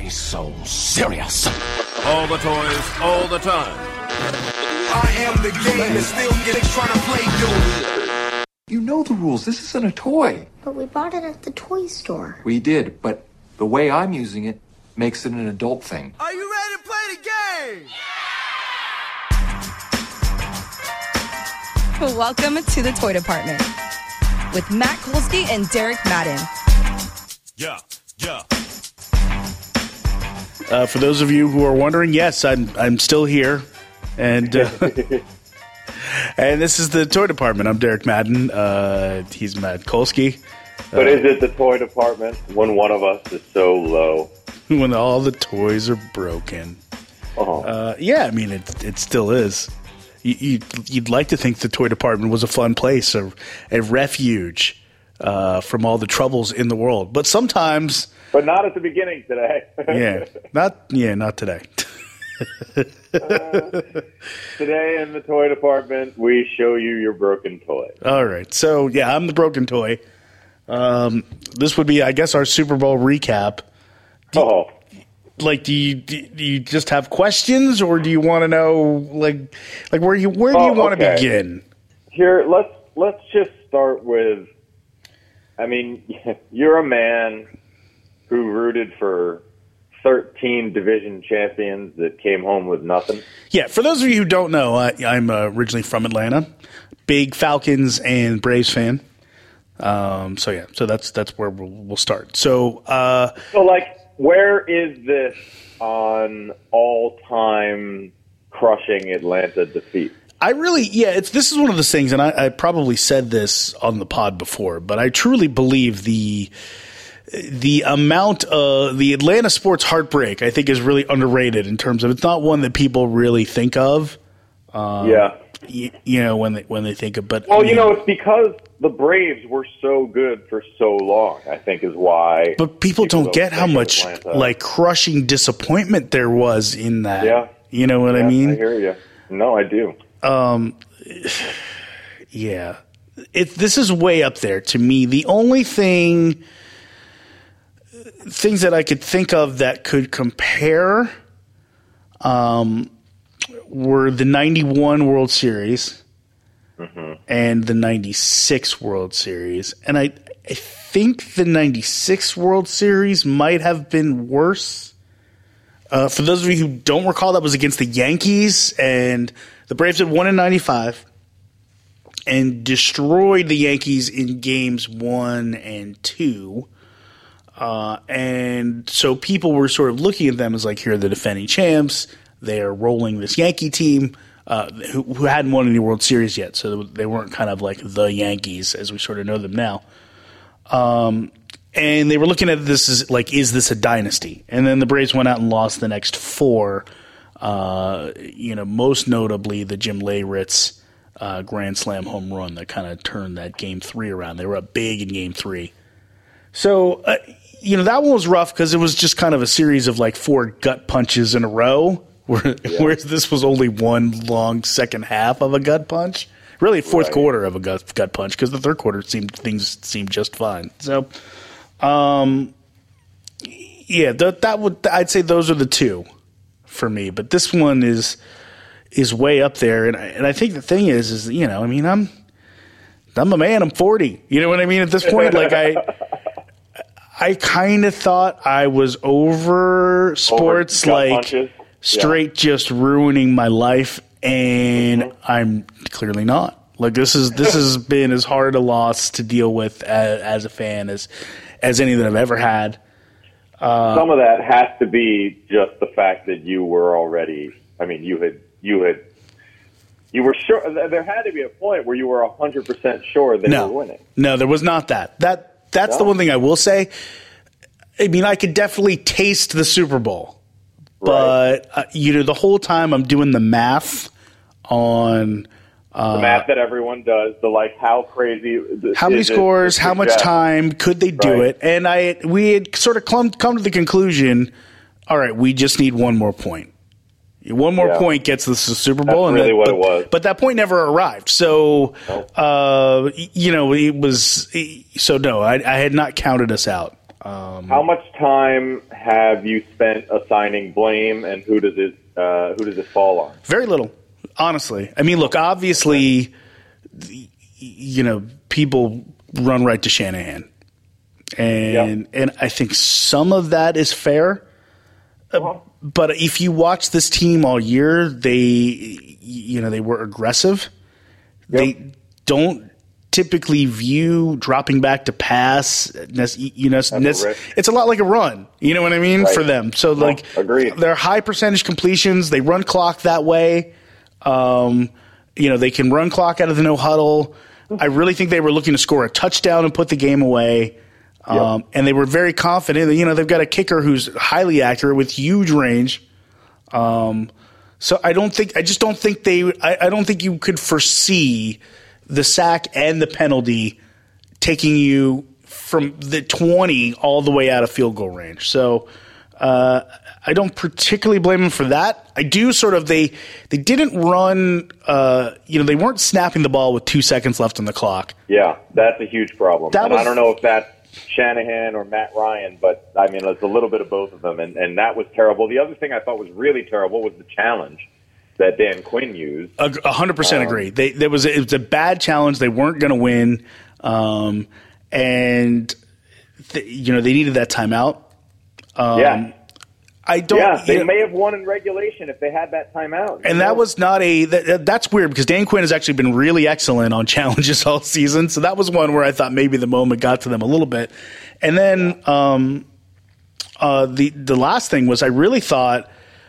He's so serious. All the toys, all the time. I am the game and still getting trying to play you. You know the rules. This isn't a toy. But we bought it at the toy store. We did, but the way I'm using it makes it an adult thing. Are you ready to play the game? Welcome to the Toy Department with Matt Kolsky and Derek Madden. Yeah. For those of you who are wondering, yes, I'm still here, and and this is the Toy Department. I'm Derek Madden. He's Matt Kolsky. But is it the Toy Department when one of us is so low? When all the toys are broken. Yeah, I mean, it still is. You'd like to think the Toy Department was a fun place, a refuge from all the troubles in the world. But sometimes... But not at the beginning today. Not today. Today in the Toy Department, we show you your broken toy. All right. So, yeah, I'm the broken toy. This would be, I guess, our Super Bowl recap. Do you just have questions, or do you want to know, like where do you want to begin? Here, let's just start with, I mean, you're a man who rooted for 13 division champions that came home with nothing. Yeah, for those of you who don't know, I'm originally from Atlanta, big Falcons and Braves fan. So that's where we'll start. So where is this on all-time crushing Atlanta defeat? This is one of those things, and I probably said this on the pod before, but I truly believe the amount of the Atlanta sports heartbreak, I think, is really underrated in terms of it's not one that people really think of. When they think of, but it's because the Braves were so good for so long, I think, is why. But people don't get how much crushing disappointment there was in that. Yeah, you know what I mean. I hear you. No, I do. Yeah, this is way up there to me. The only things that I could think of that could compare were the 91 World Series and the 96 World Series. And I think the 96 World Series might have been worse. For those of you who don't recall, that was against the Yankees, and the Braves had won in 95 and destroyed the Yankees in games 1 and 2. And so people were sort of looking at them as like, here are the defending champs. They're rolling this Yankee team who hadn't won any World Series yet, so they weren't kind of like the Yankees as we sort of know them now. And they were looking at this as like, is this a dynasty? And then the Braves went out and lost the next 4. Most notably the Jim Leyritz grand slam home run that kind of turned that Game 3 around. They were up big in Game 3. So, that one was rough because it was just kind of a series of like 4 gut punches in a row, whereas this was only one long second half of a gut punch. Really, fourth quarter of a gut punch, because the third quarter things seemed just fine. So, I'd say those are the two for me. But this one is way up there, and I think the thing is I'm a man. I'm 40. You know what I mean? At this point, like I kind of thought I was over sports, straight just ruining my life, and I'm clearly not. Like this has been as hard a loss to deal with as a fan as any that I've ever had. Some of that has to be just the fact that you were already. I mean, you were sure. There had to be a point where you were 100% sure they were winning. No, there was not that. That's the one thing I will say. I mean, I could definitely taste the Super Bowl, but the whole time I'm doing the math on the math that everyone does. How crazy, how many scores, how much time could they do it? And we had sort of come to the conclusion. All right, we just need one more point. One more point gets us the Super Bowl. That's really what it was. But that point never arrived. So, it was – so, no, I had not counted us out. How much time have you spent assigning blame, and who does it fall on? Very little, honestly. I mean, look, obviously, people run right to Shanahan, and I think some of that is fair. But if you watch this team all year, they were aggressive. Yep. They don't typically view dropping back to pass. It's a lot like a run. You know what I mean? Right. For them. So agreed. They're high percentage completions. They run clock that way. They can run clock out of the no huddle. I really think they were looking to score a touchdown and put the game away. And they were very confident. They've got a kicker who's highly accurate with huge range. So I don't think you could foresee the sack and the penalty taking you from the 20 all the way out of field goal range. So I don't particularly blame them for that. I do they didn't run, they weren't snapping the ball with 2 seconds left on the clock. Yeah, that's a huge problem. I don't know if that's Shanahan or Matt Ryan, but I mean, it's a little bit of both of them, and that was terrible. The other thing I thought was really terrible was the challenge that Dan Quinn used. 100% agree. It was a bad challenge. They weren't going to win, and they needed that timeout. They may have won in regulation if they had that timeout. And that was not that's weird because Dan Quinn has actually been really excellent on challenges all season. So that was one where I thought maybe the moment got to them a little bit. And then the last thing was I really thought,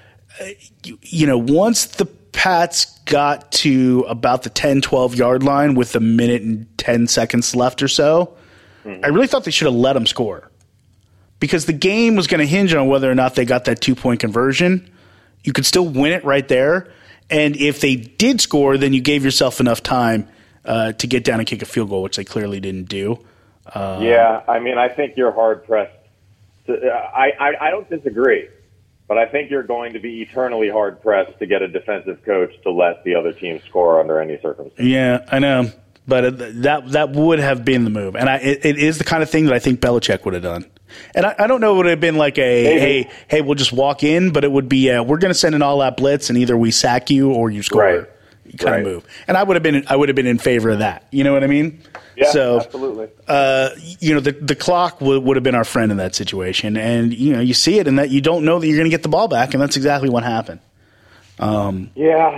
once the Pats got to about the 10, 12-yard line with a minute and 10 seconds left or so, I really thought they should have let them score. Because the game was going to hinge on whether or not they got that 2-point conversion. You could still win it right there. And if they did score, then you gave yourself enough time to get down and kick a field goal, which they clearly didn't do. I think you're hard-pressed. I don't disagree. But I think you're going to be eternally hard-pressed to get a defensive coach to let the other team score under any circumstance. Yeah, I know. But that would have been the move. And it is the kind of thing that I think Belichick would have done. And I don't know if it would have been like hey, we'll just walk in, but it would be, we're going to send an all-out blitz, and either we sack you or you score kind of move. And I would have been in favor of that. You know what I mean? Yeah, so, absolutely. The clock would have been our friend in that situation. And, you see it in that you don't know that you're going to get the ball back, and that's exactly what happened. Yeah.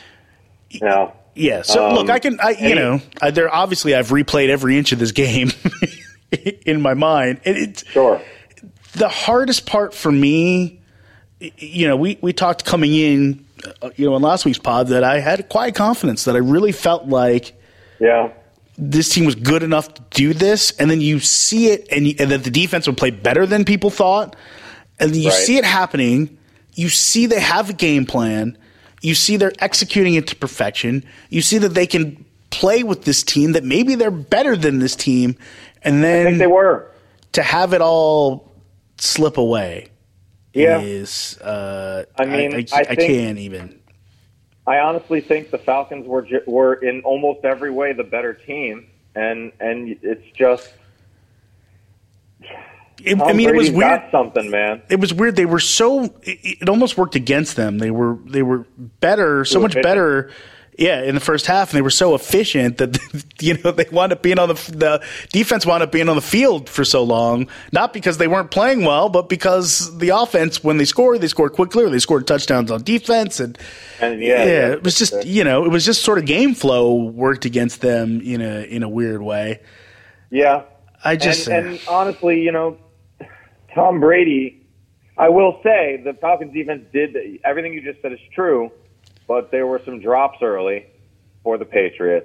So, look, obviously I've replayed every inch of this game in my mind. Sure. The hardest part for me, we talked coming in, in last week's pod that I had quiet confidence that I really felt like this team was good enough to do this. And then you see it and that the defense would play better than people thought. And then you see it happening. You see they have a game plan. You see they're executing it to perfection. You see that they can play with this team, that maybe they're better than this team. And then I think they were. To have it all slip away is I can't even. I honestly think the Falcons were in almost every way the better team, and it's just it was weird. Got something, man. It was weird. They were it almost worked against them. They were better, so much better. Yeah, in the first half, and they were so efficient that they wound up being on the defense wound up being on the field for so long, not because they weren't playing well, but because the offense, when they scored quickly, or they scored touchdowns on defense, and it was just it was just sort of game flow worked against them in a weird way. Yeah, and honestly, Tom Brady, I will say the Falcons defense did everything you just said is true. But there were some drops early for the Patriots.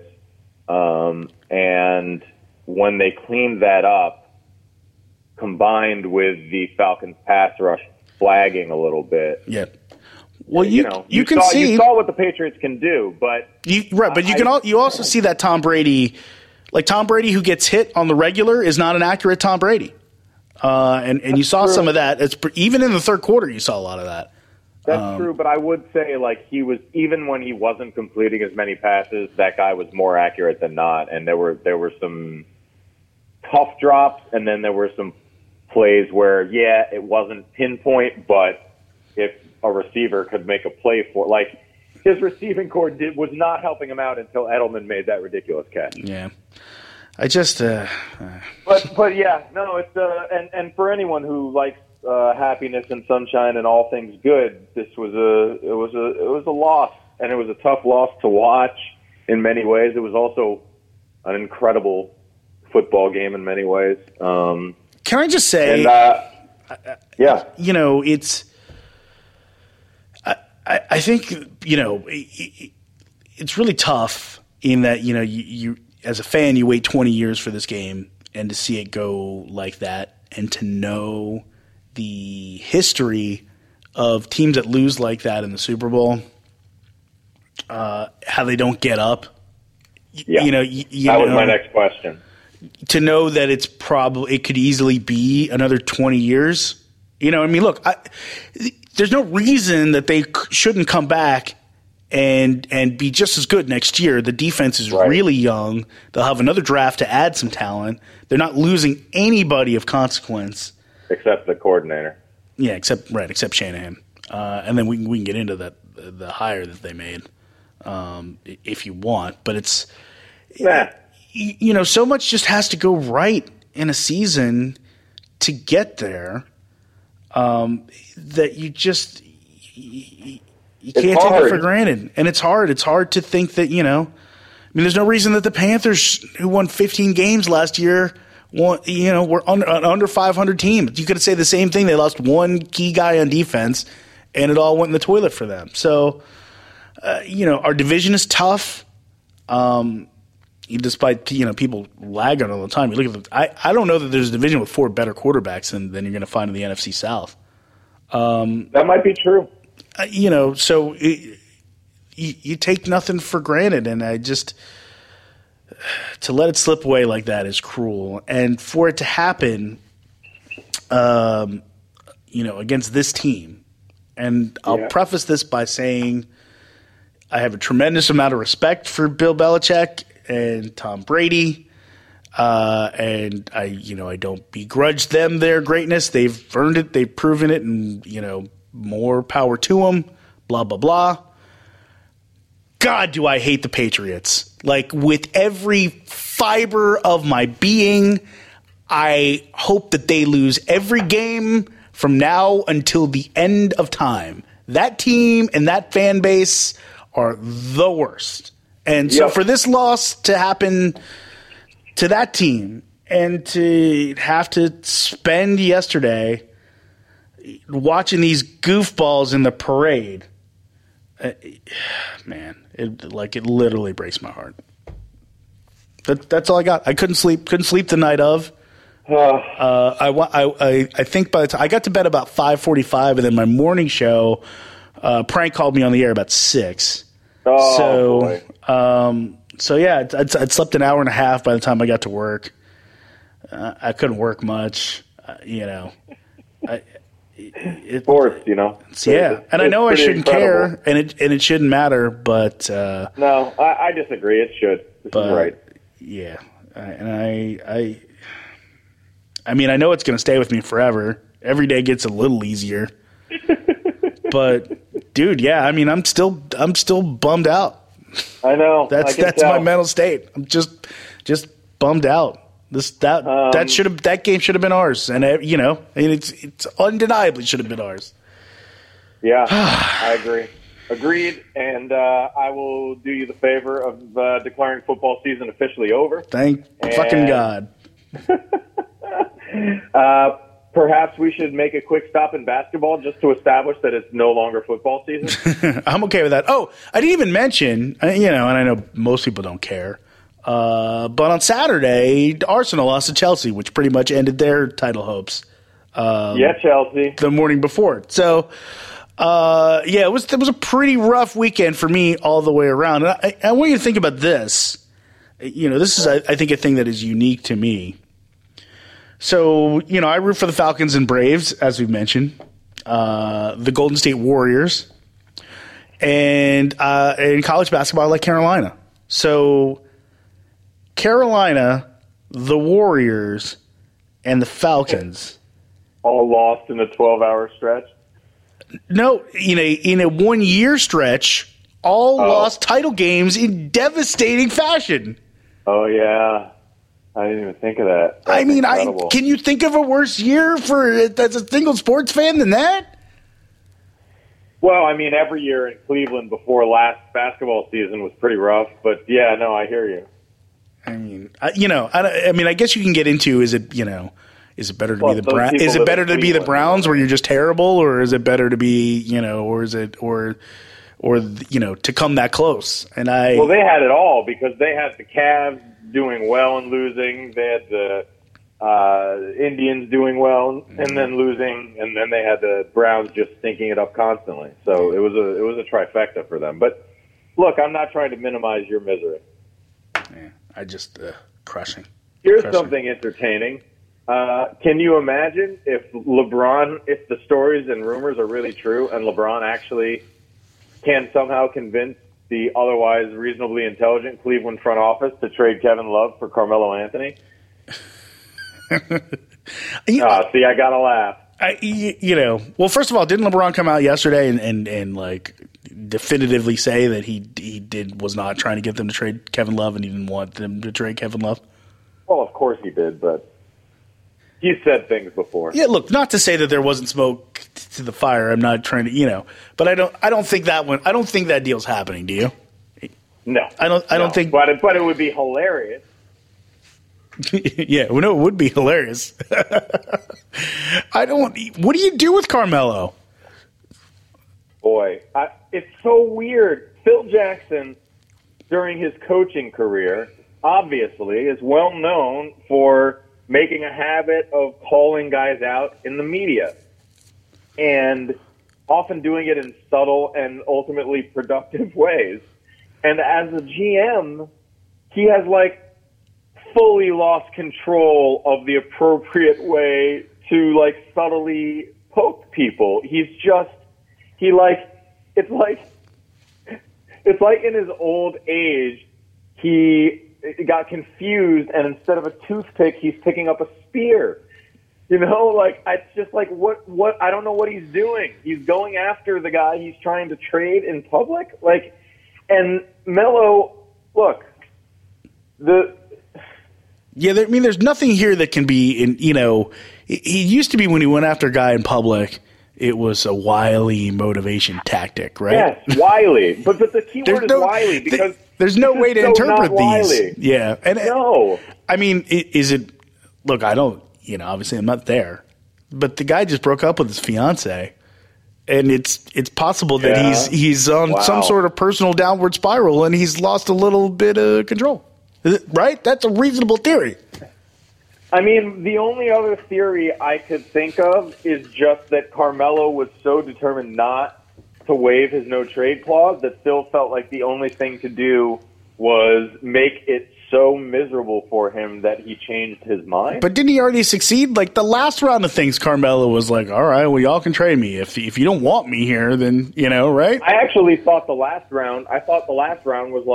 And when they cleaned that up, combined with the Falcons pass rush flagging a little bit. Yeah. Well, you saw what the Patriots can do, but you also see that Tom Brady who gets hit on the regular is not an accurate Tom Brady. And you saw some of that. Even in the third quarter, you saw a lot of that. That's true, but I would say he was, even when he wasn't completing as many passes, that guy was more accurate than not. And there were some tough drops, and then there were some plays where, it wasn't pinpoint, but if a receiver could make a play for, like, his receiving core was not helping him out until Edelman made that ridiculous catch. Yeah. I just, But it's, and for anyone who likes, happiness and sunshine and all things good, this was a loss, and it was a tough loss to watch in many ways. It was also an incredible football game in many ways. Can I just say, you know, it's, I think, you know, it's really tough in that, you know, you as a fan, you wait 20 years for this game, and to see it go like that, and to know the history of teams that lose like that in the Super Bowl, how they don't get up. Yeah. You know, that was my next question. To know that it could easily be another 20 years. You know, I mean, look, there's no reason that they shouldn't come back and be just as good next year. The defense is really young. They'll have another draft to add some talent. They're not losing anybody of consequence. Except the coordinator. Yeah, except Shanahan. And then we can get into the hire that they made if you want. But it's you know, so much just has to go right in a season to get there that you just you can't take it for granted. And it's hard. It's hard to think that, you know, I mean, there's no reason that the Panthers, who won 15 games last year, we're under 500 team. You could say the same thing. They lost one key guy on defense, and it all went in the toilet for them. So, you know, our division is tough. Despite, you know, people lag on it all the time. You look at them. I don't know that there's a division with 4 better quarterbacks than you're going to find in the NFC South. That might be true. You know, so you take nothing for granted, and I just to let it slip away like that is cruel. And for it to happen, you know, against this team, and I'll preface this by saying I have a tremendous amount of respect for Bill Belichick and Tom Brady, and I don't begrudge them their greatness. They've earned it. They've proven it, and, you know, more power to them, blah, blah, blah. God, do I hate the Patriots. Like, with every fiber of my being, I hope that they lose every game from now until the end of time. That team and that fan base are the worst. And so for this loss to happen to that team and to have to spend yesterday watching these goofballs in the parade, man, it literally breaks my heart. That's all I got. I couldn't sleep the night of. I think by the time I got to bed about 5:45, and then my morning show, Prank called me on the air about 6. Boy. So yeah, I'd slept an hour and a half by the time I got to work. I couldn't work much, you know. Sports, you know. Yeah, and I know I shouldn't care, and it shouldn't matter, but no, I disagree. It should. This is right. Yeah, and I mean, I know it's going to stay with me forever. Every day gets a little easier, but dude, yeah, I mean, I'm still bummed out. I know. That's my mental state. I'm just bummed out. That game should have been ours, and you know, it's undeniably should have been ours. Yeah, I agree. Agreed, and I will do you the favor of declaring football season officially over. Thank fucking God. Perhaps we should make a quick stop in basketball just to establish that it's no longer football season. I'm okay with that. Oh, I didn't even mention, you know, and I know most people don't care, but on Saturday, Arsenal lost to Chelsea, which pretty much ended their title hopes. Chelsea. The morning before. So, it was a pretty rough weekend for me all the way around. And I want you to think about this. You know, this is, I think, a thing that is unique to me. So, you know, I root for the Falcons and Braves, as we've mentioned, the Golden State Warriors, and in college basketball, I like Carolina. So, Carolina, the Warriors, and the Falcons all lost in a 12-hour stretch? No, in a 1 year stretch, all lost title games in devastating fashion. Oh yeah, I didn't even think of that. That's incredible. Can you think of a worse year as a single sports fan than that? Well, I mean, every year in Cleveland before last basketball season was pretty rough. But yeah, no, I hear you. I mean, I guess you can get into is it better to be the Browns? Is it better to be the Browns where you're just terrible, or is it better to be to come that close? Well, they had it all because they had the Cavs doing well and losing. They had the Indians doing well and then losing, and then they had the Browns just stinking it up constantly. So it was a trifecta for them. But look, I'm not trying to minimize your misery. Yeah, I just crushing. Here's something entertaining. Can you imagine if the stories and rumors are really true, and LeBron actually can somehow convince the otherwise reasonably intelligent Cleveland front office to trade Kevin Love for Carmelo Anthony? See, I gotta laugh. Well, first of all, didn't LeBron come out yesterday and like definitively say that he was not trying to get them to trade Kevin Love and he didn't want them to trade Kevin Love? Well, of course he did, but he's said things before. Yeah, look, not to say that there wasn't smoke to the fire. I'm not trying to, but I don't think that deal's happening. Do you? No, I don't think. But it would be hilarious. Yeah, well, no, it would be hilarious. What do you do with Carmelo? Boy, it's so weird. Phil Jackson, during his coaching career, obviously is well known for making a habit of calling guys out in the media and often doing it in subtle and ultimately productive ways. And as a GM, he has fully lost control of the appropriate way to subtly poke people. It's like in his old age, he got confused, and instead of a toothpick, he's picking up a spear. It's just what I don't know what he's doing. He's going after the guy he's trying to trade in public. And Melo, look, there's nothing here that can be he used to be when he went after a guy in public, it was a wily motivation tactic, right? Yes, wily. But the key word is wily because there's no way to interpret these. Wily. Yeah. And no. I mean, is it – look, I don't – obviously I'm not there. But the guy just broke up with his fiance, and it's possible that he's on some sort of personal downward spiral and he's lost a little bit of control. Right? That's a reasonable theory. I mean, the only other theory I could think of is just that Carmelo was so determined not to waive his no-trade clause that Phil felt like the only thing to do was make it so miserable for him that he changed his mind. But didn't he already succeed? The last round of things, Carmelo was like, all right, well, y'all can trade me. If you don't want me here, then, right? I actually thought the last round was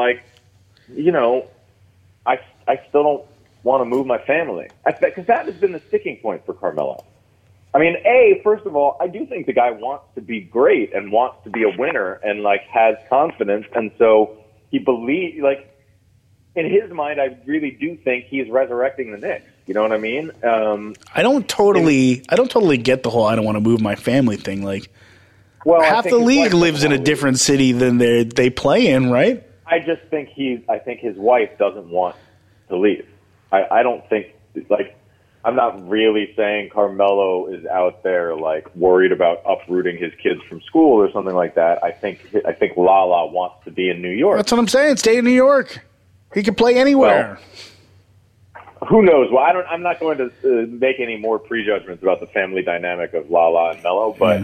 I still don't want to move my family. Because that has been the sticking point for Carmelo. I mean, first of all, I do think the guy wants to be great and wants to be a winner and, has confidence. And so he believes, in his mind, I really do think he's resurrecting the Knicks. You know what I mean? I don't totally get the whole I don't want to move my family thing. Half the league lives in a different city than they play in, right? I just think I think his wife doesn't want to leave. I don't think I'm not really saying Carmelo is out there worried about uprooting his kids from school or something like that. I think Lala wants to be in New York. That's what I'm saying. Stay in New York. He can play anywhere. Well, who knows? Well, I'm not going to make any more prejudgments about the family dynamic of Lala and Melo, but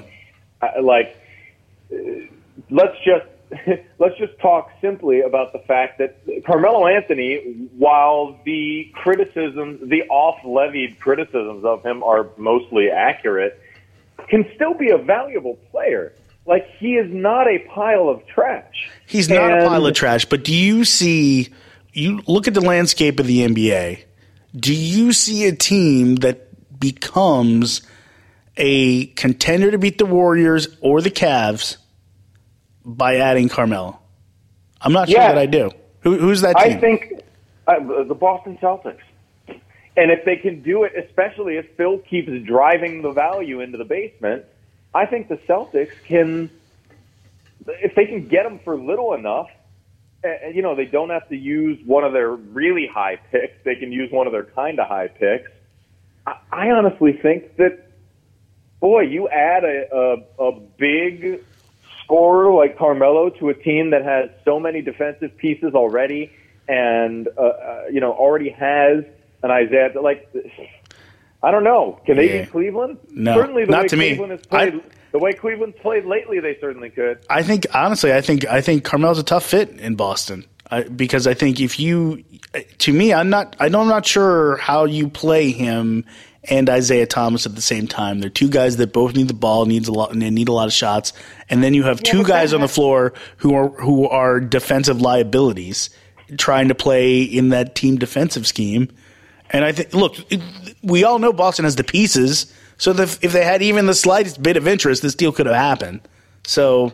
let's just talk simply about the fact that Carmelo Anthony, while the off-levied criticisms of him are mostly accurate, can still be a valuable player. He is not a pile of trash. He's not a pile of trash, but do you see – you look at the landscape of the NBA, do you see a team that becomes a contender to beat the Warriors or the Cavs by adding Carmelo? I'm not sure that I do. Who's that team? I think the Boston Celtics. And if they can do it, especially if Phil keeps driving the value into the basement, I think the Celtics can, if they can get them for little enough, they don't have to use one of their really high picks. They can use one of their kind of high picks. I honestly think that, boy, you add a big scorer like Carmelo to a team that has so many defensive pieces already and, already has an Isaiah, I don't know. Can they beat Cleveland? No, certainly the not way to Cleveland me. Has played, the way Cleveland's played lately, they certainly could. I think Carmelo's a tough fit in Boston because I think I'm not sure how you play him and Isaiah Thomas at the same time. They're two guys that both need the ball, and they need a lot of shots, and then you have two guys on the floor who are defensive liabilities trying to play in that team defensive scheme. And I think, look, we all know Boston has the pieces, so if they had even the slightest bit of interest, this deal could have happened. So,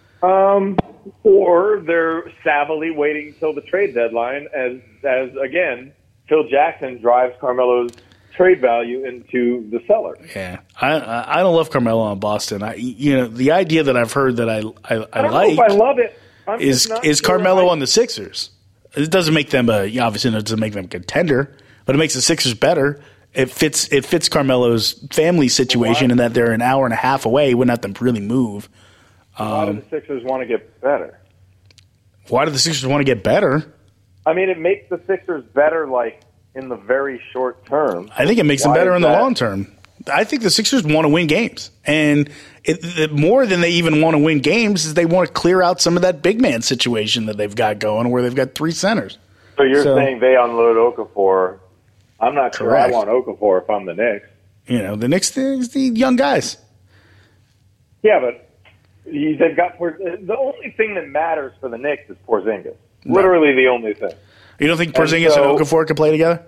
or they're savvily waiting until the trade deadline, as again, Phil Jackson drives Carmelo's trade value into the cellar. Yeah, I don't love Carmelo on Boston. The idea that I've heard that I like. I love it. Is Carmelo on the Sixers? It doesn't make them obviously it doesn't make them a contender, but it makes the Sixers better. It fits Carmelo's family situation in that they're an hour and a half away. Wouldn't have to really move. Why do the Sixers want to get better? Why do the Sixers want to get better? I mean, it makes the Sixers better, in the very short term. I think it makes them better in the long term. I think the Sixers want to win games. And more than they even want to win games is they want to clear out some of that big man situation that they've got going where they've got three centers. So you're saying they unload Okafor. I'm not sure I want Okafor if I'm the Knicks. The Knicks, the young guys. Yeah, but they've got the only thing that matters for the Knicks is Porzingis. No. Literally the only thing. You don't think Porzingis and Okafor can play together?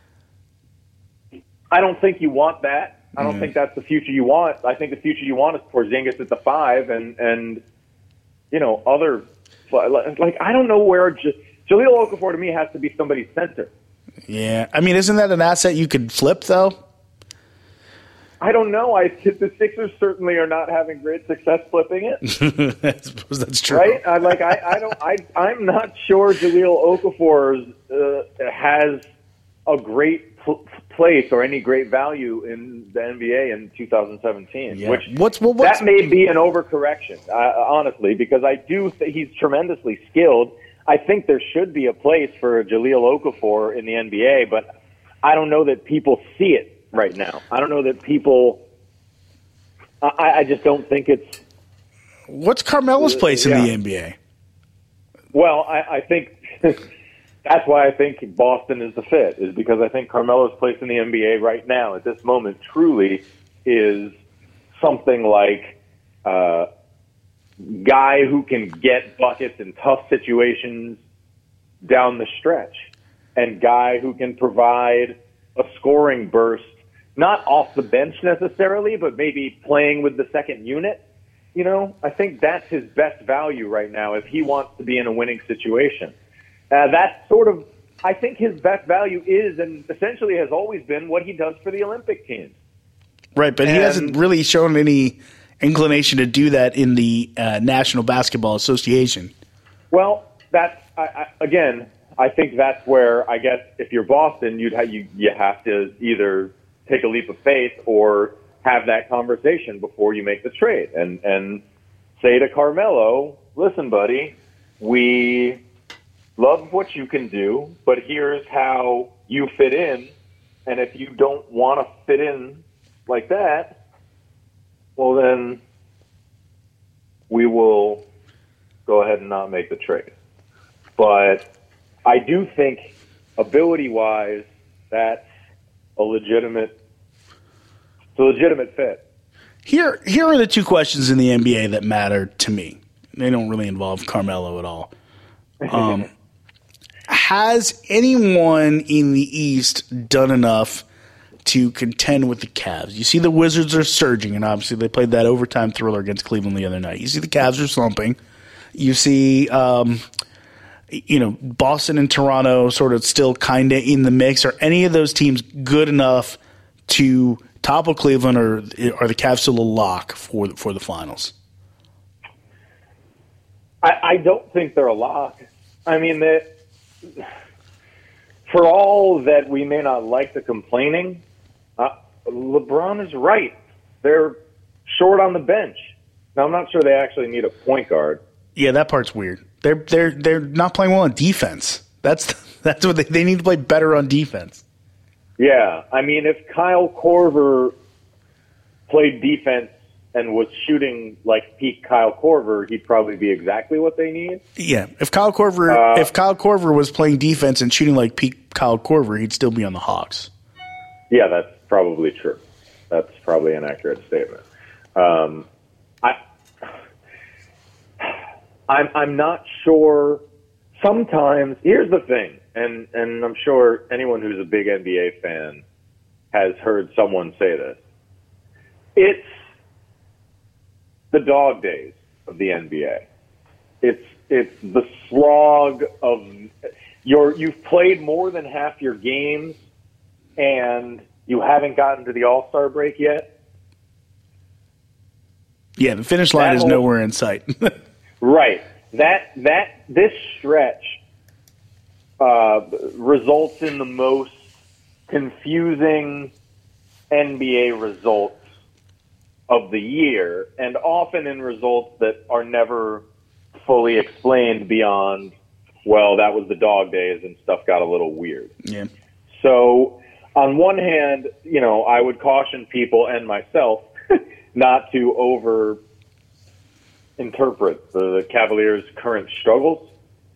I don't think you want that. I don't think that's the future you want. I think the future you want is Porzingis at the 5 and other I don't know where Jahlil Okafor to me has to be somebody's center. Yeah, I mean, isn't that an asset you could flip though? I don't know. The Sixers certainly are not having great success flipping it. I suppose that's true, right? I'm not sure Jahlil Okafor has a great place or any great value in the NBA in 2017. Yeah. Which that may be an overcorrection, honestly, because I do think he's tremendously skilled. I think there should be a place for Jahlil Okafor in the NBA, but I don't know that people see it right now. I don't know that people. I just don't think it's. What's Carmelo's place in the NBA? Well, I think that's why I think Boston is the fit, is because I think Carmelo's place in the NBA right now, at this moment, truly is something like guy who can get buckets in tough situations down the stretch, and guy who can provide a scoring burst, not off the bench necessarily, but maybe playing with the second unit. I think that's his best value right now if he wants to be in a winning situation. That's sort of, I think his best value is, and essentially has always been, what he does for the Olympic teams. Right, but he hasn't really shown any inclination to do that in the National Basketball Association. Well, that's, again, I think that's where, I guess, if you're Boston, you have to either take a leap of faith or have that conversation before you make the trade and say to Carmelo, listen, buddy, we love what you can do, but here's how you fit in. And if you don't want to fit in like that, well, then we will go ahead and not make the trade. But I do think, ability-wise, that's a legitimate fit. Here are the two questions in the NBA that matter to me. They don't really involve Carmelo at all. Has anyone in the East done enough to contend with the Cavs. You see the Wizards are surging, and obviously they played that overtime thriller against Cleveland the other night. You see the Cavs are slumping. You see, Boston and Toronto sort of still kind of in the mix. Are any of those teams good enough to topple Cleveland, or are the Cavs still a lock for the finals? I don't think they're a lock. I mean, for all that we may not like the complaining, LeBron is right. They're short on the bench. Now, I'm not sure they actually need a point guard. Yeah, that part's weird. They're not playing well on defense. That's what they need to play better on defense. Yeah, I mean, if Kyle Korver played defense and was shooting like peak Kyle Korver, he'd probably be exactly what they need. Yeah, if Kyle Korver was playing defense and shooting like peak Kyle Korver, he'd still be on the Hawks. Yeah, that's probably true. That's probably an accurate statement. I'm not sure. Sometimes, here's the thing, and I'm sure anyone who's a big NBA fan has heard someone say this. It's the dog days of the NBA. It's the slog of you've played more than half your games and you haven't gotten to the All-Star break yet. Yeah, the finish line is nowhere in sight. Right. This stretch results in the most confusing NBA results of the year, and often in results that are never fully explained beyond, well, that was the dog days and stuff got a little weird. Yeah. So on one hand, I would caution people and myself not to over interpret the Cavaliers' current struggles.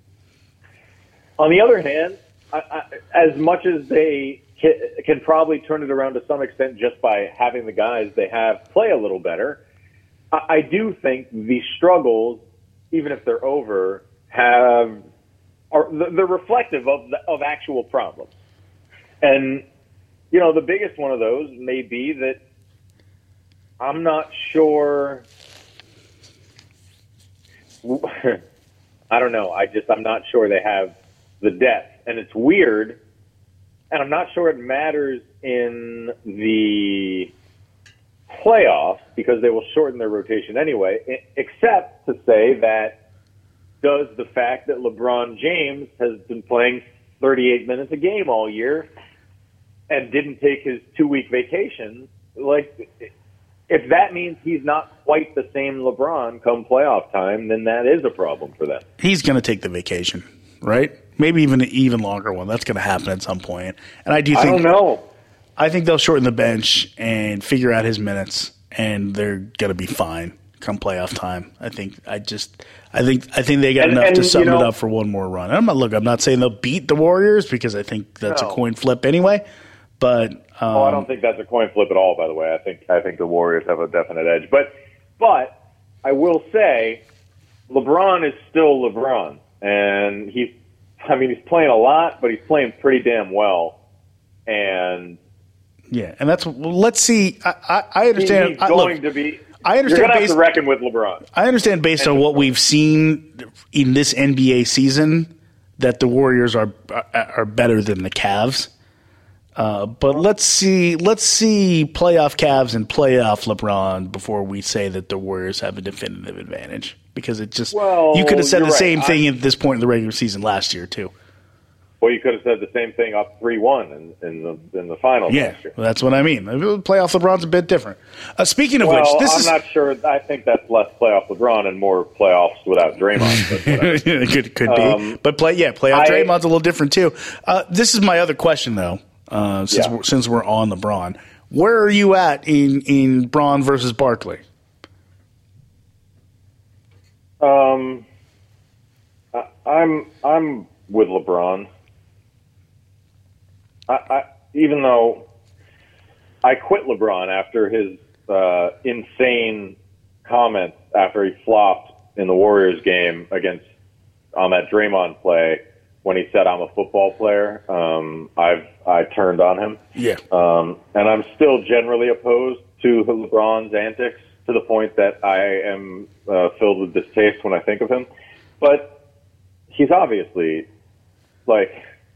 On the other hand, as much as they can probably turn it around to some extent just by having the guys they have play a little better, I do think the struggles, even if they're over, they're reflective of actual problems. And, the biggest one of those may be that I'm not sure. I don't know. I'm not sure they have the depth. And it's weird. And I'm not sure it matters in the playoffs because they will shorten their rotation anyway, except to say that does the fact that LeBron James has been playing 38 minutes a game all year and didn't take his 2-week vacation, if that means he's not quite the same LeBron come playoff time, then that is a problem for them. He's going to take the vacation, right? Maybe even an even longer one. That's going to happen at some point. And I don't know. I think they'll shorten the bench and figure out his minutes, and they're going to be fine come playoff time. I think they got enough to sum it up for one more run. I'm not saying they'll beat the Warriors because I think that's a coin flip anyway. But I don't think that's a coin flip at all. By the way, I think the Warriors have a definite edge. But I will say, LeBron is still LeBron, and he's playing a lot, but he's playing pretty damn well. And yeah, and let's see. I understand. He's going to be. I understand. You're going to have to reckon with LeBron. I understand based on what we've seen in this NBA season that the Warriors are better than the Cavs. But let's see playoff Cavs and playoff LeBron before we say that the Warriors have a definitive advantage. Because it just you could have said the same thing at this point in the regular season last year too. Well, you could have said the same thing up 3-1 in the finals last year. Well, that's what I mean. Playoff LeBron's a bit different. Speaking of which, I'm not sure. I think that's less playoff LeBron and more playoffs without Draymond. It could be. But playoff Draymond's a little different too. This is my other question though. Since we're on LeBron, where are you at in Bron versus Barkley? I'm with LeBron. Even though I quit LeBron after his insane comments after he flopped in the Warriors game on that Draymond play when he said I'm a football player. I turned on him. Yeah. And I'm still generally opposed to LeBron's antics to the point that I am filled with distaste when I think of him. But he's obviously, like,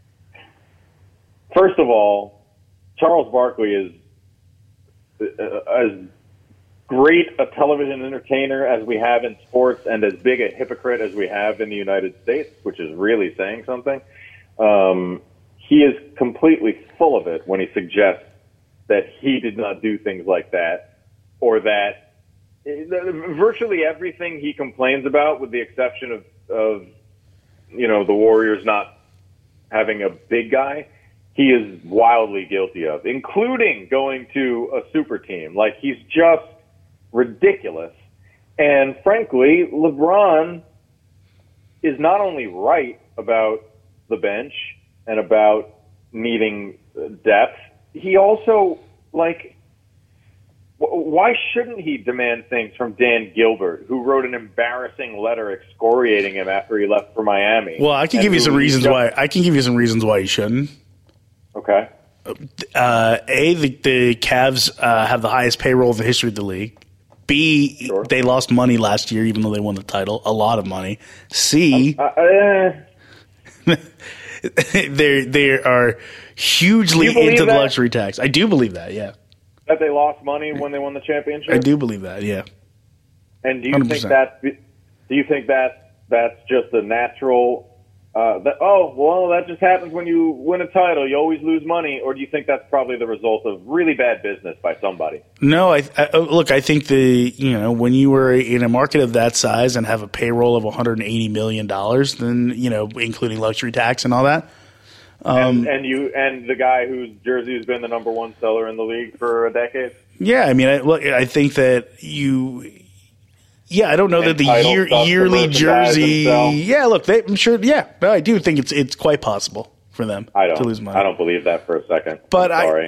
first of all, Charles Barkley is as great a television entertainer as we have in sports and as big a hypocrite as we have in the United States, which is really saying something. He is completely full of it when he suggests that he did not do things like that, or that virtually everything he complains about, with the exception of the Warriors not having a big guy, he is wildly guilty of, including going to a super team. Like, he's just ridiculous. And frankly, LeBron is not only right about the bench and about needing depth, he also, like, why shouldn't he demand things from Dan Gilbert, who wrote an embarrassing letter excoriating him after he left for Miami? Well, I can give you some reasons why. I can give you some reasons why he shouldn't. Okay. The Cavs have the highest payroll in the history of the league. B, Sure. They lost money last year, even though they won the title, a lot of money. C, they are hugely into the luxury tax. I do believe that, yeah. That they lost money when they won the championship? I do believe that, yeah. And do you 100%. think that's just a natural that just happens when you win a title, you always lose money, or do you think that's probably the result of really bad business by somebody? No, I think when you were in a market of that size and have a payroll of $180 million, then, including luxury tax and all that. And the guy whose jersey has been the number one seller in the league for a decade? Yeah, I mean, I think that I don't know that the yearly jersey. Yeah, look, I'm sure. Yeah, I do think it's quite possible for them to lose money. I don't believe that for a second. But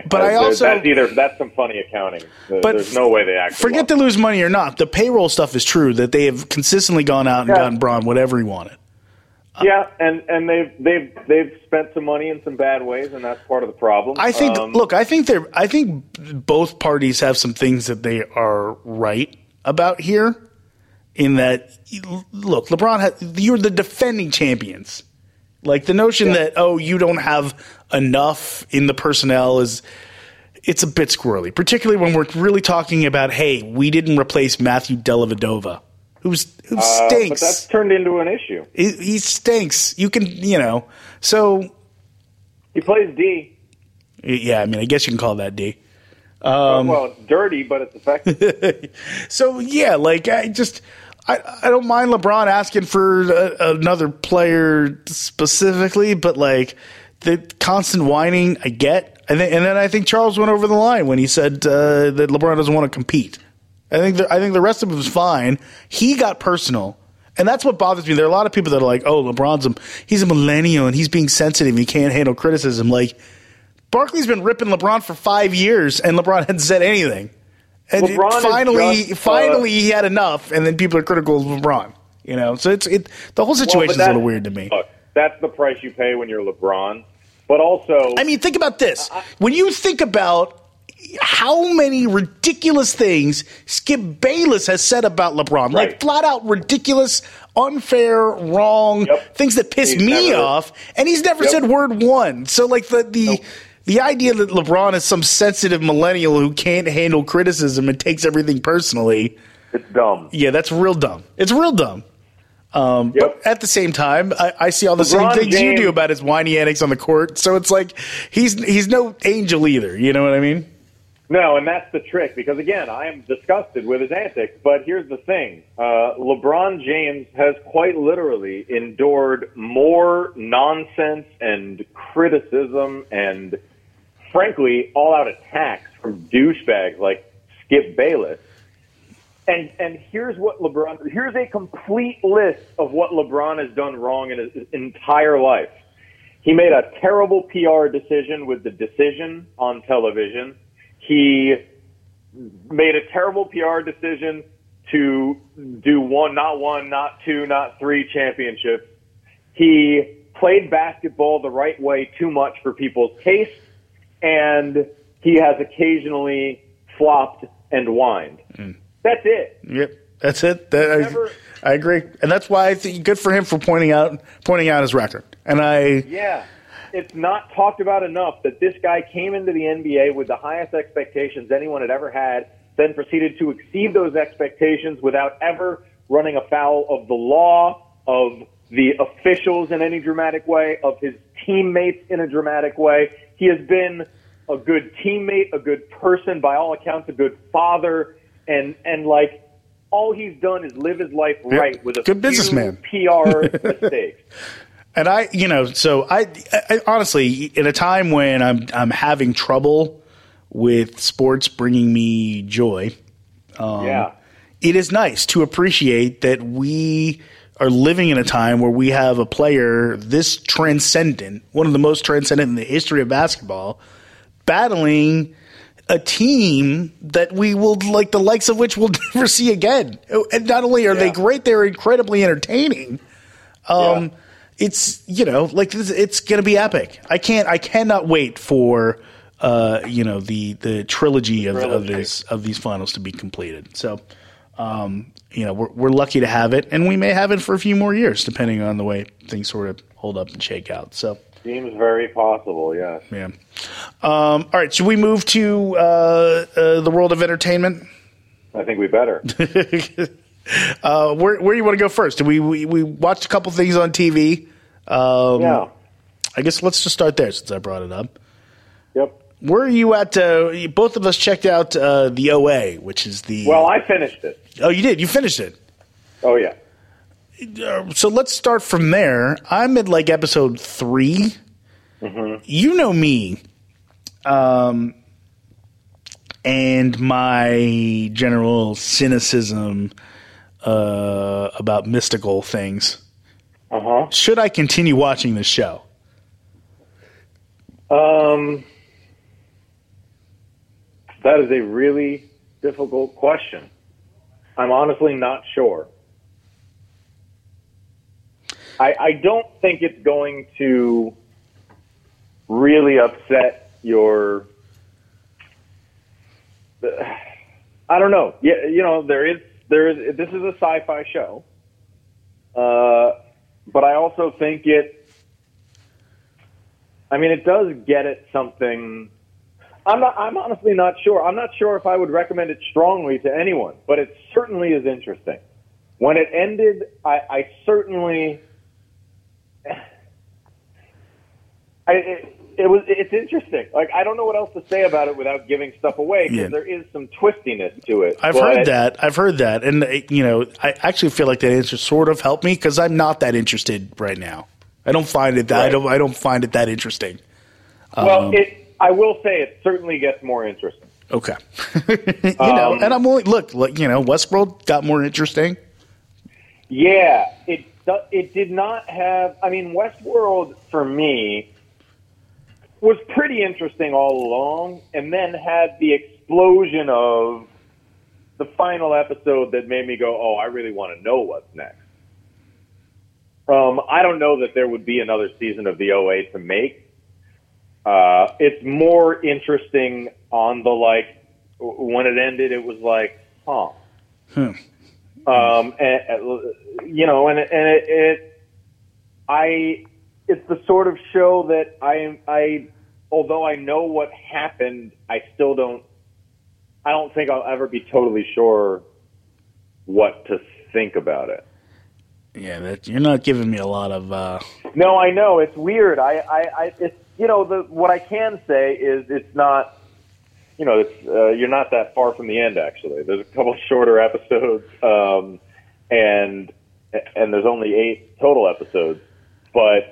that's some funny accounting. There's no way they actually forget to lose money or not. The payroll stuff is true that they have consistently gone out and gotten Bron whatever he wanted. Yeah, and they've spent some money in some bad ways, and that's part of the problem. I think. I think both parties have some things that they are right about here. In that, look, LeBron, you're the defending champions. Like, the notion that, you don't have enough in the personnel it's a bit squirrely, particularly when we're really talking about, hey, we didn't replace Matthew Dellavedova, who stinks. But that's turned into an issue. He stinks. You can, so. He plays D. Yeah, I mean, I guess you can call that D. Well, it's dirty, but it's effective. So, yeah, like, I don't mind LeBron asking for another player specifically, but, like, the constant whining, I get. And then I think Charles went over the line when he said that LeBron doesn't want to compete. I think the rest of it was fine. He got personal, and that's what bothers me. There are a lot of people that are like, "Oh, he's a millennial and he's being sensitive. And he can't handle criticism." Like, Barkley's been ripping LeBron for 5 years, and LeBron hadn't said anything. And finally, he had enough, and then people are critical of LeBron. So the whole situation is a little weird to me. Look, that's the price you pay when you're LeBron. But also, I mean, think about this: when you think about how many ridiculous things Skip Bayless has said about LeBron, like flat out ridiculous, unfair, wrong, things that piss me off, and he's never said word one. So, like the idea that LeBron is some sensitive millennial who can't handle criticism and takes everything personally. It's dumb. Yeah, that's real dumb. It's real dumb. But at the same time, I see all the same things you do about his whiny antics on the court. So it's like he's no angel either. You know what I mean? No, and that's the trick, because, again, I am disgusted with his antics. But here's the thing. LeBron James has quite literally endured more nonsense and criticism and, frankly, all-out attacks from douchebags like Skip Bayless. And here's a complete list of what LeBron has done wrong in his entire life. He made a terrible PR decision with The Decision on television. He made a terrible PR decision to do not 2, not 3 championships. He played basketball the right way too much for people's taste, and he has occasionally flopped and whined. That's it. Yep, that's it. I agree, and that's why I think good for him for pointing out his record. And it's not talked about enough that this guy came into the NBA with the highest expectations anyone had ever had, then proceeded to exceed those expectations without ever running afoul of the law, of the officials in any dramatic way, of his teammates in a dramatic way. He has been a good teammate, a good person, by all accounts, a good father, and like all he's done is live his life right with a good businessman. PR mistakes. And I honestly, in a time when I'm having trouble with sports bringing me joy, it is nice to appreciate that we are living in a time where we have a player this transcendent, one of the most transcendent in the history of basketball, battling a team that we will like the likes of which we'll never see again. And not only are they great, they're incredibly entertaining. It's it's going to be epic. I cannot wait for the trilogy of these finals to be completed. So we're lucky to have it, and we may have it for a few more years depending on the way things sort of hold up and shake out. So seems very possible. Yes. Yeah. All right. Should we move to the world of entertainment? I think we better. Where do you want to go first? We watched a couple things on TV. I guess let's just start there since I brought it up. Yep. Where are you at? Both of us checked out the OA, which is the... Well, I finished it. Oh, you did? You finished it? Oh, yeah. So let's start from there. I'm at like episode 3. Mm-hmm. You know me. And my general cynicism about mystical things. Uh-huh. Should I continue watching this show? That is a really difficult question. I'm honestly not sure. I don't think it's going to really upset your... I don't know. Yeah, there is. This is a sci-fi show, but I also think it does get at something. I'm honestly not sure. I'm not sure if I would recommend it strongly to anyone, but it certainly is interesting. When it ended, I certainly. It's interesting. Like, I don't know what else to say about it without giving stuff away, because there is some twistiness to it. I've heard that. And, I actually feel like that answer sort of helped me because I'm not that interested right now. I don't find it that, I don't find it that interesting. Well, I will say it certainly gets more interesting. Okay. And I'm only, look, Westworld got more interesting. Yeah, it did not have, Westworld for me was pretty interesting all along, and then had the explosion of the final episode that made me go, oh, I really want to know what's next. I don't know that there would be another season of the OA to make. It's more interesting on the, when it ended, it was like, huh. It's the sort of show that I although I know what happened, I don't think I'll ever be totally sure what to think about it. Yeah, you're not giving me a lot of. No, I know, it's weird. What I can say is it's not. You're not that far from the end. Actually, there's a couple of shorter episodes, and there's only 8 total episodes, but.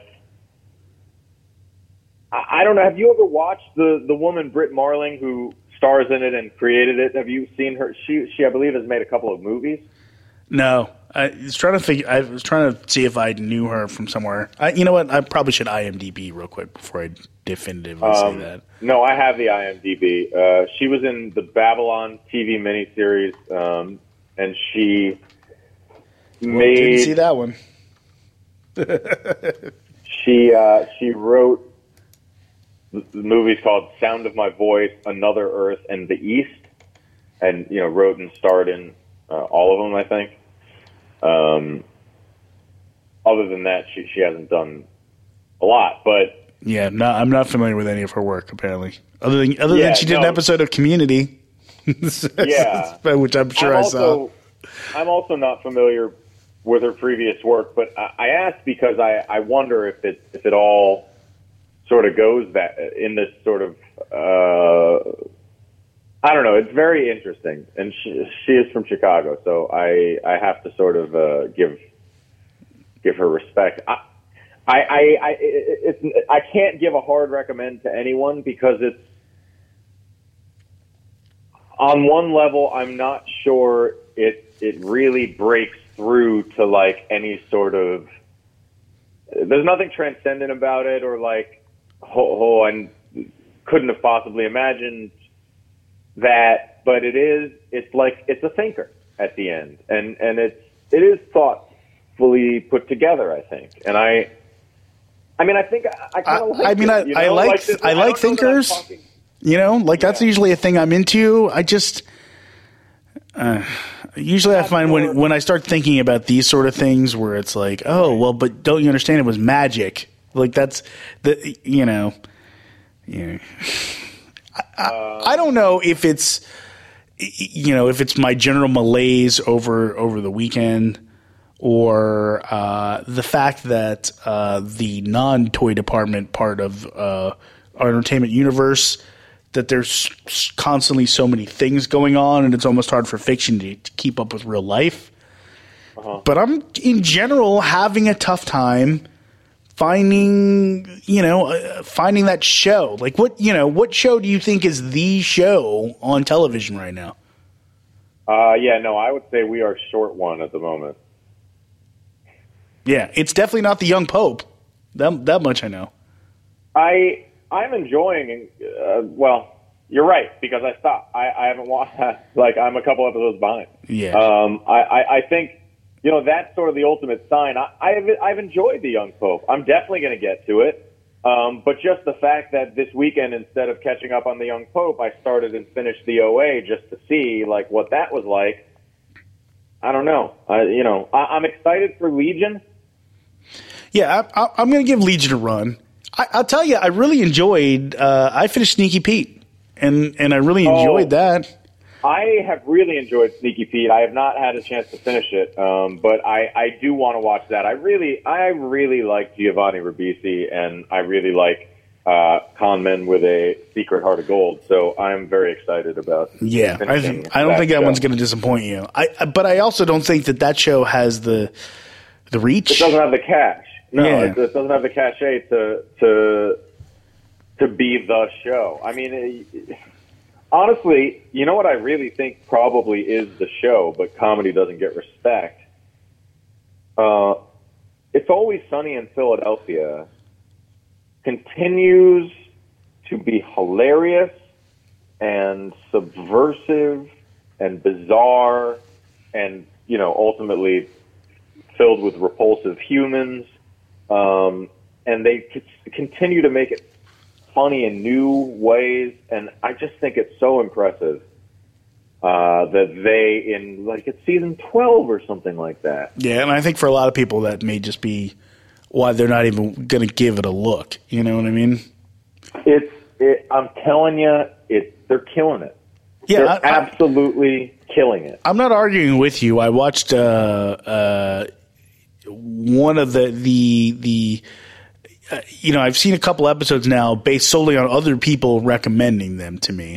I don't know. Have you ever watched the woman Britt Marling who stars in it and created it? Have you seen her? She I believe has made a couple of movies. No, I was trying to see if I knew her from somewhere. You know what? I probably should IMDb real quick before I definitively say that. No, I have the IMDb. She was in the Babylon TV miniseries, and she made. Didn't see that one. She wrote the movies called Sound of My Voice, Another Earth, and The East, and wrote and starred in all of them, I think. Other than that, she hasn't done a lot, but yeah, no, I'm not familiar with any of her work apparently. Other than she did an episode of Community, which I'm sure I saw. I'm also not familiar with her previous work, but I asked because I wonder if it all sort of goes that in this sort of I don't know. It's very interesting, and she is from Chicago, so I have to sort of give her respect. I can't give a hard recommend to anyone because it's on one level. I'm not sure it really breaks through to like any sort of. There's nothing transcendent about it, or like I couldn't have possibly imagined that. But it's like it's a thinker at the end, and it is thoughtfully put together, I think, and I think I kind of like. I like thinkers. That's usually a thing I'm into. I just usually I find when I start thinking about these sort of things where it's like, oh well, but don't you understand? It was magic. Like that's the I don't know if it's if it's my general malaise over the weekend. Or the fact that the non-toy department part of our entertainment universe, that there's constantly so many things going on, and it's almost hard for fiction to keep up with real life. But I'm, in general, having a tough time finding that show. Like, what show do you think is the show on television right now? I would say we are short one at the moment. Yeah, it's definitely not the Young Pope. That much I know. I'm enjoying. Well, you're right because I stopped. I haven't watched. Like I'm a couple episodes behind. Yeah. I think that's sort of the ultimate sign. I've enjoyed the Young Pope. I'm definitely going to get to it. But just the fact that this weekend, instead of catching up on the Young Pope, I started and finished the OA just to see like what that was like. I don't know. I'm excited for Legion. Yeah, I'm going to give Legion a run. I'll tell you, I really enjoyed. I finished Sneaky Pete, and I really enjoyed that. I have really enjoyed Sneaky Pete. I have not had a chance to finish it, but I do want to watch that. I really like Giovanni Ribisi, and I really like con men with a secret heart of gold. So I'm very excited about. Yeah, I don't think that one's going to disappoint you. But I also don't think that show has the reach. It doesn't have the cash. No, yeah. It doesn't have the cachet to be the show. I mean, honestly, you know what I really think probably is the show, but comedy doesn't get respect? It's Always Sunny in Philadelphia continues to be hilarious and subversive and bizarre and, ultimately filled with repulsive humans. And they continue to make it funny in new ways, and I just think it's so impressive that it's season 12 or something like that. Yeah, and I think for a lot of people that may just be why they're not even going to give it a look. You know what I mean? I'm telling you, they're killing it. Yeah, they're absolutely killing it. I'm not arguing with you. I watched one of the I've seen a couple episodes now based solely on other people recommending them to me.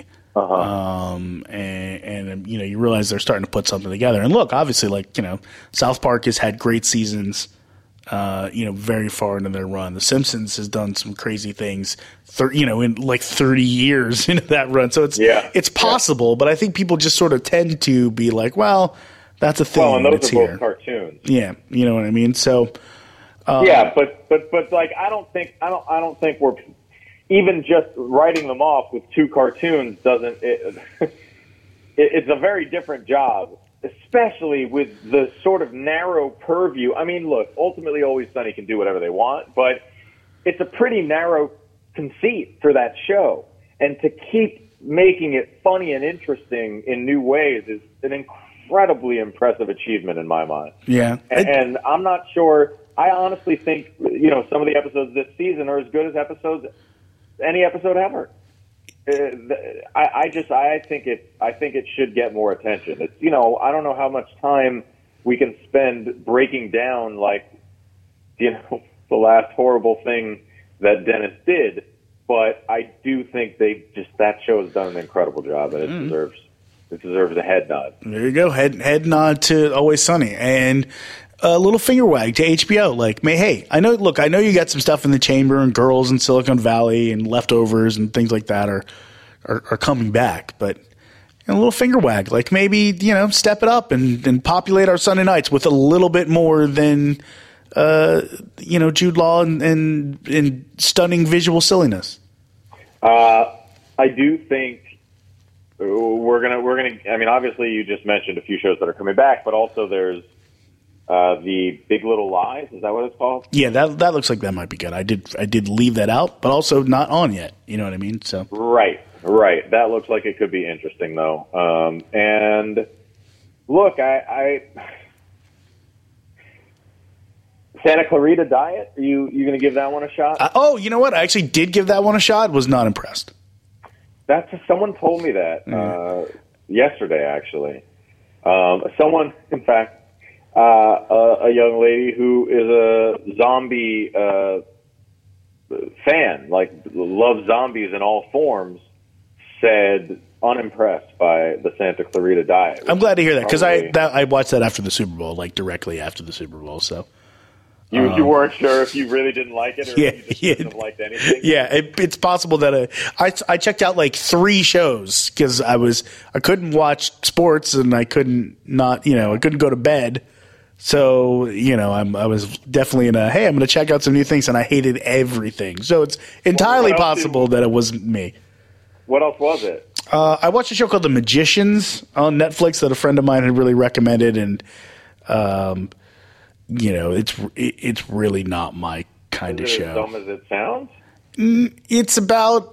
And you realize they're starting to put something together. And look, obviously, South Park has had great seasons, very far into their run. The Simpsons has done some crazy things, in like 30 years into that run. So it's possible, but I think people just sort of tend to be like, well, that's a thing. Well, and those are here. both cartoons. Yeah, you know what I mean. So, but like I don't think we're even just writing them off with two cartoons doesn't. It's a very different job, especially with the sort of narrow purview. I mean, look, ultimately, Always Sunny can do whatever they want, but it's a pretty narrow conceit for that show. And to keep making it funny and interesting in new ways is an incredibly impressive achievement in my mind. Yeah. And I'm not sure. I honestly think, some of the episodes this season are as good as any episode ever. I think it should get more attention. It's, I don't know how much time we can spend breaking down, the last horrible thing that Dennis did, but I do think that show has done an incredible job, and it deserves a head nod. There you go, head nod to Always Sunny, and a little finger wag to HBO. Hey, I know you got some stuff in the chamber, and Girls in Silicon Valley and Leftovers and things like that are coming back, but a little finger wag, maybe step it up and populate our Sunday nights with a little bit more than Jude Law and stunning visual silliness. I do think we're gonna. I mean, obviously, you just mentioned a few shows that are coming back, but also there's the Big Little Lies. Is that what it's called? Yeah, that looks like that might be good. I did leave that out, but also not on yet. You know what I mean? So right. That looks like it could be interesting, though. And look, I Santa Clarita Diet. Are you going to give that one a shot? You know what? I actually did give that one a shot. Was not impressed. Someone told me that yesterday, actually. Someone, in fact, a young lady who is a zombie fan, loves zombies in all forms, said unimpressed by the Santa Clarita Diet. I'm glad to hear that, because I watched that after the Super Bowl, directly after the Super Bowl. So you weren't sure if you really didn't like it, or if you just wouldn't have liked anything. Yeah, it's possible that I checked out 3 shows because I couldn't watch sports and I couldn't I couldn't go to bed. So, I was definitely in hey, I'm going to check out some new things, and I hated everything. So it's entirely possible that it wasn't me. What else was it? I watched a show called The Magicians on Netflix that a friend of mine had really recommended, and it's really not my kind of show. As dumb as it sounds? It's about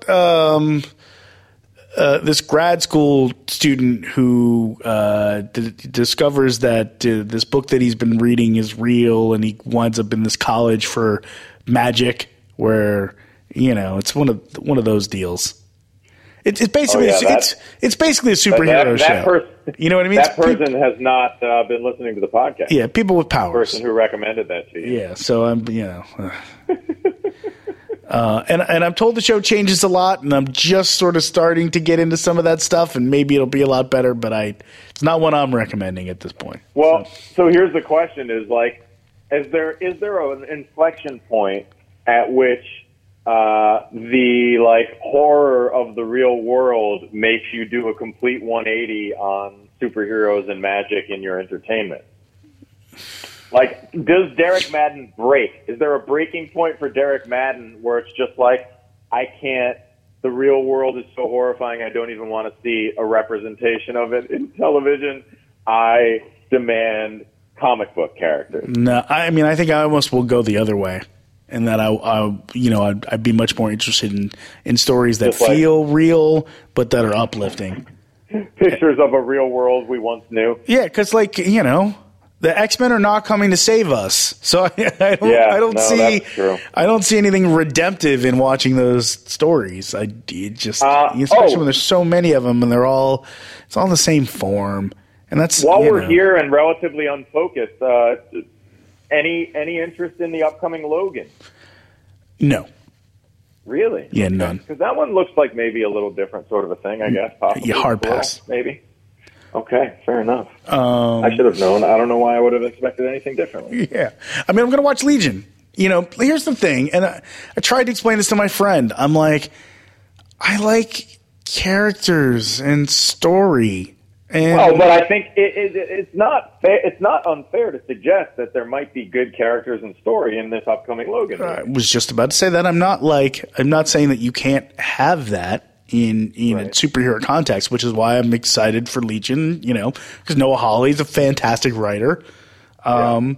this grad school student who discovers that this book that he's been reading is real, and he winds up in this college for magic where it's one of those deals. It's basically it's basically a superhero show. You know what I mean? That person has not been listening to the podcast. Yeah, people with powers. The person who recommended that to you. Yeah, so I'm and I'm told the show changes a lot, and I'm just sort of starting to get into some of that stuff, and maybe it'll be a lot better, but it's not what I'm recommending at this point. Well, so here's the question: is there an inflection point at which the horror of the real world makes you do a complete 180 on superheroes and magic in your entertainment? Does Derek Madden break? Is there a breaking point for Derek Madden where it's just I can't, the real world is so horrifying, I don't even want to see a representation of it in television. I demand comic book characters. No, I think I almost will go the other way. And that I'd be much more interested in stories that feel real, but that are uplifting. Pictures of a real world we once knew. Yeah, because the X-Men are not coming to save us, so I don't see anything redemptive in watching those stories. Especially when there's so many of them, and it's all the same form. And that's while we're here and relatively unfocused. Any interest in the upcoming Logan? No. Really? Yeah, none. Because that one looks like maybe a little different sort of a thing, I guess. Possibly. Yeah, hard pass. Maybe. Okay, fair enough. I should have known. I don't know why I would have expected anything differently. Yeah. I'm going to watch Legion. Here's the thing, and I tried to explain this to my friend. I'm like, I like characters and story. But I think it's not fair. It's not unfair to suggest that there might be good characters and story in this upcoming Logan movie. I was just about to say that. I'm not saying that you can't have that in a superhero context, which is why I'm excited for Legion. Because Noah Hawley's a fantastic writer,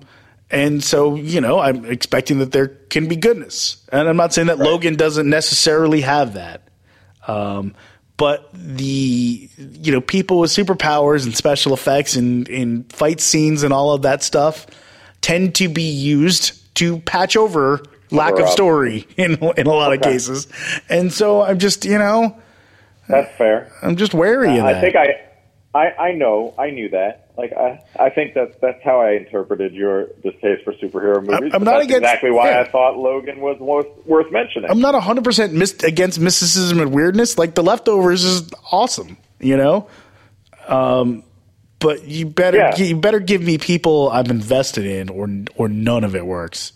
And so, I'm expecting that there can be goodness. And I'm not saying that Logan doesn't necessarily have that. But the, people with superpowers and special effects and in fight scenes and all of that stuff tend to be used to patch over lack of story in a lot of cases. And so I'm just, that's fair. I'm just wary of that. I think I know. I knew that. Like, I think that's how I interpreted your distaste for superhero movies. I'm not against, exactly why I thought Logan was worth mentioning. I'm not 100% against mysticism and weirdness. Like, The Leftovers is awesome, but you better give me people I'm invested in, or none of it works.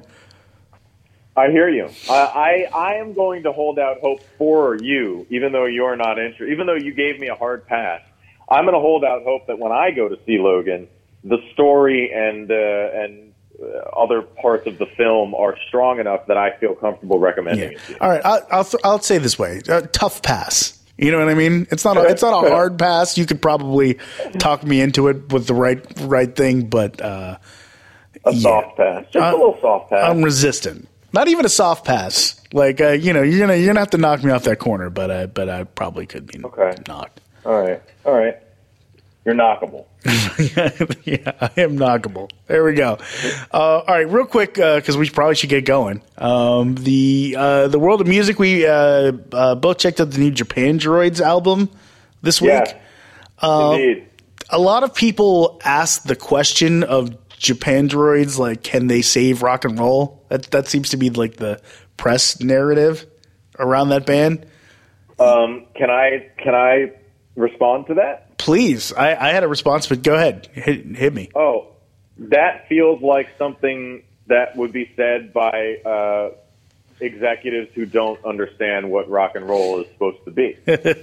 I hear you. I am going to hold out hope for you, even though you're not interested. Even though you gave me a hard pass, I'm going to hold out hope that when I go to see Logan, the story and other parts of the film are strong enough that I feel comfortable recommending it to you. All right, I'll say this way: tough pass. You know what I mean? It's not a hard pass. You could probably talk me into it with the right thing, but a soft pass, just a little soft pass. I'm resistant. Not even a soft pass. Like you're gonna have to knock me off that corner, but I probably could be knocked. All right. You're knockable. Yeah, I am knockable. There we go. All right, real quick, because we probably should get going. The world of music. We both checked out the new Japandroids album this week. Indeed. A lot of people ask the question of Japandroids, like, can they save rock and roll? That seems to be like the press narrative around that band. Can I respond to that? Please. I had a response, but go ahead. Hit me. Oh, that feels like something that would be said by executives who don't understand what rock and roll is supposed to be.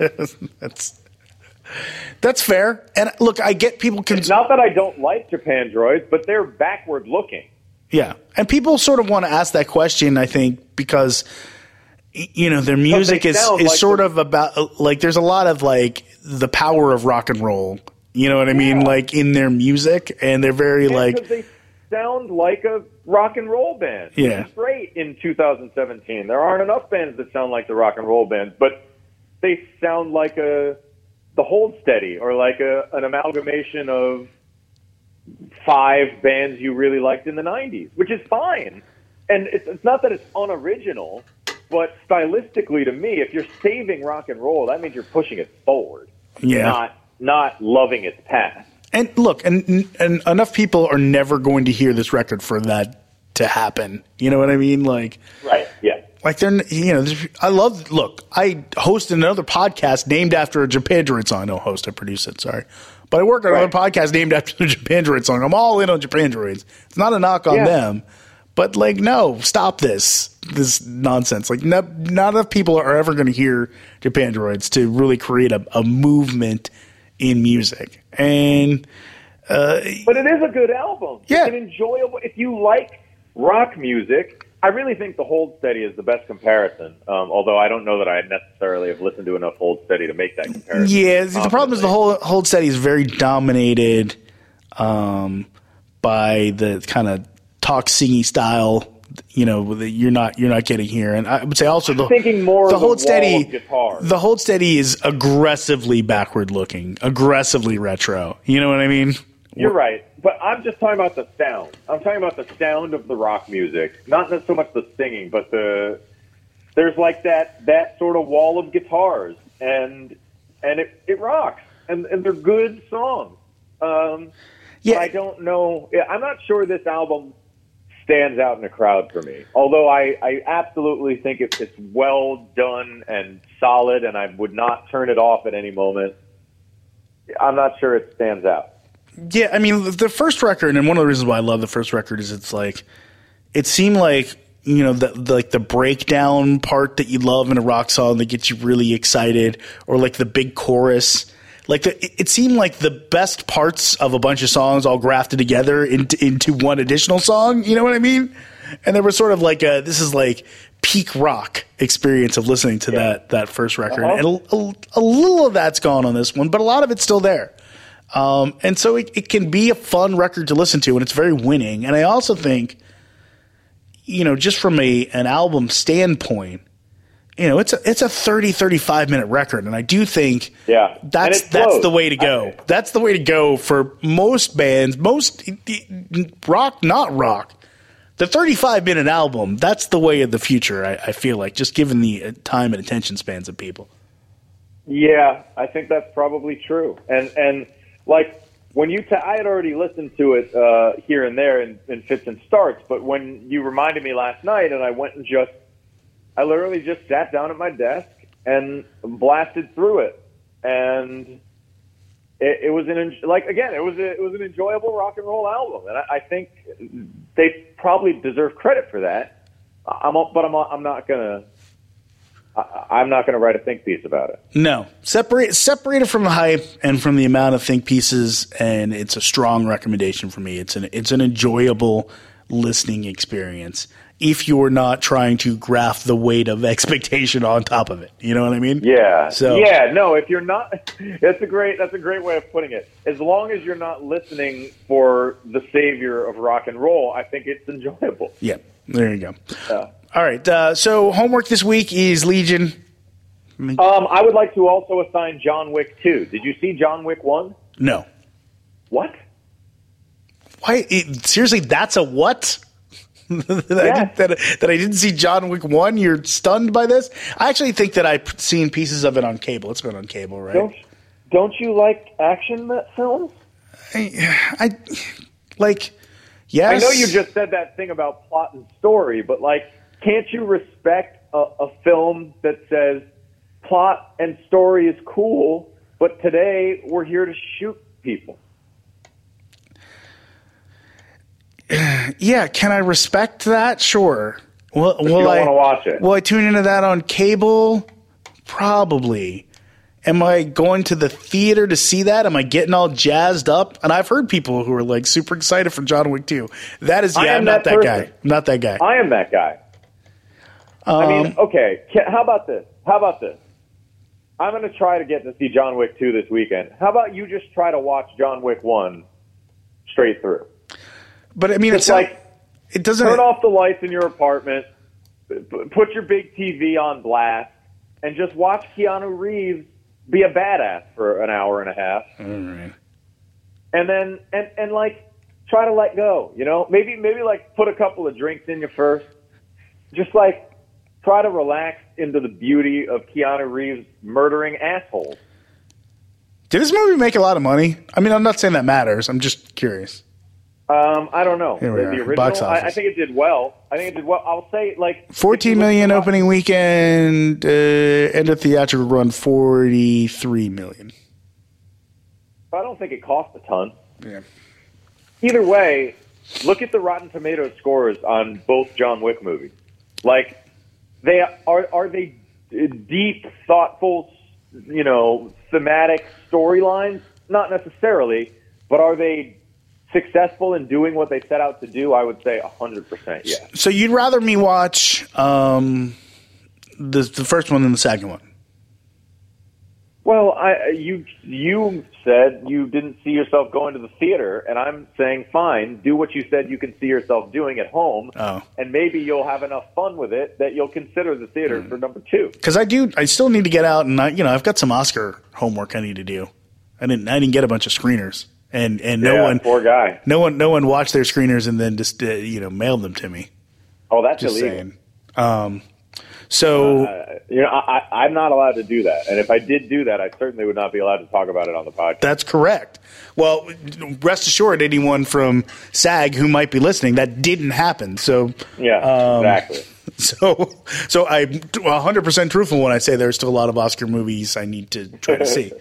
That's fair. And look, I get people... It's not that I don't like Japandroids, but they're backward looking. Yeah. And people sort of want to ask that question, I think, because... their music is like sort of about, like, there's a lot of, like, the power of rock and roll, you know what I mean? Like, in their music, and they're very, because they sound like a rock and roll band. Yeah. It's great in 2017. There aren't enough bands that sound like the rock and roll bands, but they sound like the Hold Steady, or like an amalgamation of 5 bands you really liked in the 90s, which is fine. And it's not that it's unoriginal, but stylistically, to me, if you're saving rock and roll, that means you're pushing it forward. Yeah. Not loving its past. And look, and enough people are never going to hear this record for that to happen. You know what I mean? Like, right? Yeah. Like, I host another podcast named after a Japandroid song. No, host, I produce it. Sorry, but I work on another podcast named after the Japandroid song. I'm all in on Japandroids. It's not a knock on them. But, like, no, stop this nonsense. Like, not enough people are ever going to hear Japandroids to really create a movement in music. And but it is a good album. Yeah. It's an enjoyable. If you like rock music, I really think the Hold Steady is the best comparison. Although I don't know that I necessarily have listened to enough Hold Steady to make that comparison. Yeah, the problem is the Hold Steady is very dominated by the kind of talk singy style, you're not getting here. And I would say also the Hold Steady guitar. The Hold Steady is aggressively backward looking, aggressively retro. You know what I mean? You're right, but I'm just talking about the sound. I'm talking about the sound of the rock music, not so much the singing, but there's like that sort of wall of guitars, and it rocks, and they're good songs. I don't know. I'm not sure this album stands out in a crowd for me. Although I absolutely think it's well done and solid, and I would not turn it off at any moment. I'm not sure it stands out. Yeah, I mean, the first record, and one of the reasons why I love the first record is it's like, it seemed like, the breakdown part that you love in a rock song that gets you really excited, or like the big chorus. Like it seemed like the best parts of a bunch of songs all grafted together into one additional song. You know what I mean? And there was sort of like this is like peak rock experience of listening to that first record. And a little of that's gone on this one, but a lot of it's still there. And so it can be a fun record to listen to, and it's very winning. And I also think, just from an album standpoint, it's a 30, 35-minute record, and I do think that's the way to go. That's the way to go for most bands, most rock, not rock. The 35-minute album, that's the way of the future, I feel like, just given the time and attention spans of people. Yeah, I think that's probably true. And like, when I had already listened to it here and there in fits and starts, but when you reminded me last night and I went and I literally just sat down at my desk and blasted through it. And it was an enjoyable rock and roll album. And I think they probably deserve credit for that. I'm not gonna write a think piece about it. No, separate it from the hype and from the amount of think pieces, and it's a strong recommendation for me. It's an enjoyable listening experience if you're not trying to graft the weight of expectation on top of it. You know what I mean? Yeah. So no, if you're not, that's a great way of putting it. As long as you're not listening for the savior of rock and roll, I think it's enjoyable. Yeah. There you go. All right. So homework this week is Legion. I would like to also assign John Wick 2. Did you see John Wick 1? No. What? Why? Seriously, that's a what? that I didn't see John Wick 1? You're stunned by this? I actually think that I've seen pieces of it on cable. It's going on cable, right? Don't you like action films? I like, yes. I know you just said that thing about plot and story, but can't you respect a film that says plot and story is cool, but today we're here to shoot people? Yeah, can I respect that? Sure. Will you don't want to watch it? Will I tune into that on cable? Probably. Am I going to the theater to see that? Am I getting all jazzed up? And I've heard people who are super excited for John Wick 2. That is, I'm not that guy. I'm not that guy. I am that guy. I mean, okay. How about this? I'm going to try to get to see John Wick 2 this weekend. How about you just try to watch John Wick 1 straight through? But I mean, it's it doesn't turn off the lights in your apartment, put your big TV on blast, and just watch Keanu Reeves be a badass for an hour and a half. All right. And then and try to let go. Maybe put a couple of drinks in you first. Just try to relax into the beauty of Keanu Reeves murdering assholes. Did this movie make a lot of money? I mean, I'm not saying that matters. I'm just curious. I don't know. Here we are. The original, Box office. I think it did well. I'll say 14 million opening weekend, end of theatrical run 43 million. I don't think it cost a ton. Yeah. Either way, look at the Rotten Tomatoes scores on both John Wick movies. They are they deep, thoughtful, thematic storylines? Not necessarily, but are they successful in doing what they set out to do? I would say 100% yes. So you'd rather me watch the first one than the second one? Well, you said you didn't see yourself going to the theater, and I'm saying fine, do what you said you can see yourself doing at home, and maybe you'll have enough fun with it that you'll consider the theater for number 2. Because I still need to get out, and I've got some Oscar homework I need to do. I didn't get a bunch of screeners. And no one, poor guy. No one watched their screeners and then just mailed them to me. Oh, that's just illegal. Saying. I'm not allowed to do that. And if I did do that, I certainly would not be allowed to talk about it on the podcast. That's correct. Well, rest assured, anyone from SAG who might be listening, that didn't happen. So yeah, exactly. So I'm 100% truthful when I say there's still a lot of Oscar movies I need to try to see.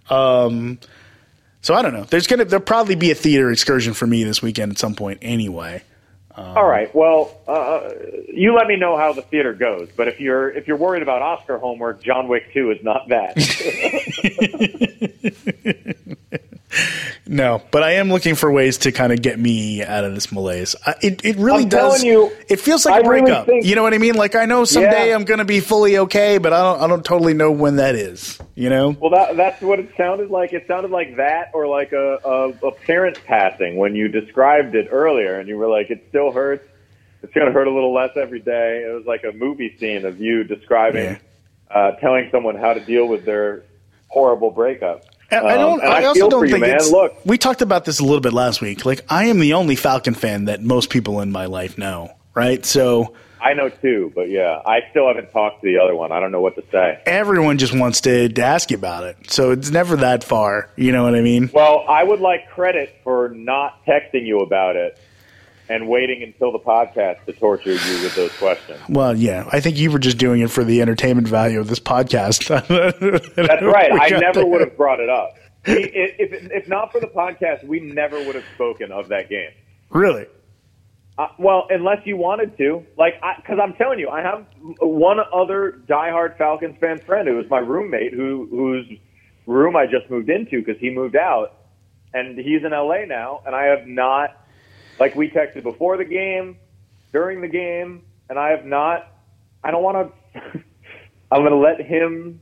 So I don't know. There'll probably be a theater excursion for me this weekend at some point anyway. All right. Well, you let me know how the theater goes. But if you're worried about Oscar homework, John Wick 2 is not that. No, but I am looking for ways to kind of get me out of this malaise. It really I'm does. telling you, it feels like a breakup. Really You know what I mean? Like I know someday I'm going to be fully okay, but I don't totally know when that is. You know? Well, that's what it sounded like. It sounded like that, or like a parent passing when you described it earlier, and you were like, it still hurts. It's going to hurt a little less every day. It was like a movie scene of you describing, telling someone how to deal with their horrible breakup. I also don't think it's. Look, we talked about this a little bit last week. Like, I am the only Falcon fan that most people in my life know, right? So I know too, but yeah, I still haven't talked to the other one. I don't know what to say. Everyone just wants to ask you about it, so it's never that far. You know what I mean? Well, I would like credit for not texting you about it and waiting until the podcast to torture you with those questions. Well, yeah, I think you were just doing it for the entertainment value of this podcast. That's right. I never would have brought it up. If not for the podcast, we never would have spoken of that game. Really? Well, unless you wanted to. Because I'm telling you, I have one other diehard Falcons fan friend who was my roommate, whose room I just moved into because he moved out. And he's in L.A. now, and I have not... Like, we texted before the game, during the game, and I don't want to, I'm going to let him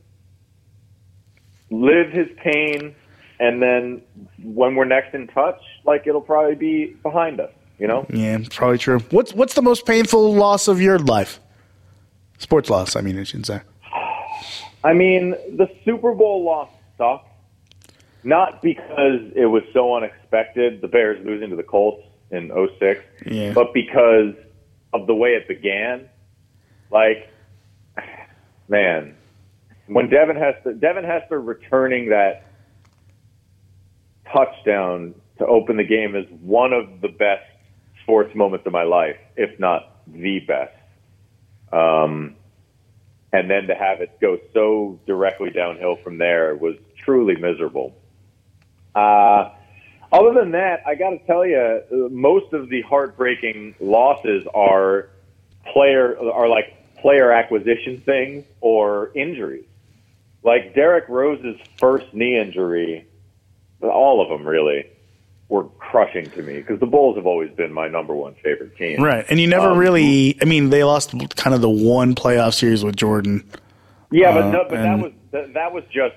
live his pain, and then when we're next in touch, like, it'll probably be behind us, you know? Yeah, it's probably true. What's the most painful loss of your life? Sports loss, I should say. I mean, the Super Bowl loss sucked, not because it was so unexpected, the Bears losing to the Colts in 2006, but because of the way it began. Like, man, when Devin Hester returning that touchdown to open the game is one of the best sports moments of my life, if not the best. And then to have it go so directly downhill from there was truly miserable. Other than that, I got to tell you, most of the heartbreaking losses are player acquisition things or injuries. Like Derrick Rose's first knee injury, all of them really were crushing to me because the Bulls have always been my number one favorite team. Right, and you never really. they lost kind of the one playoff series with Jordan. Yeah, that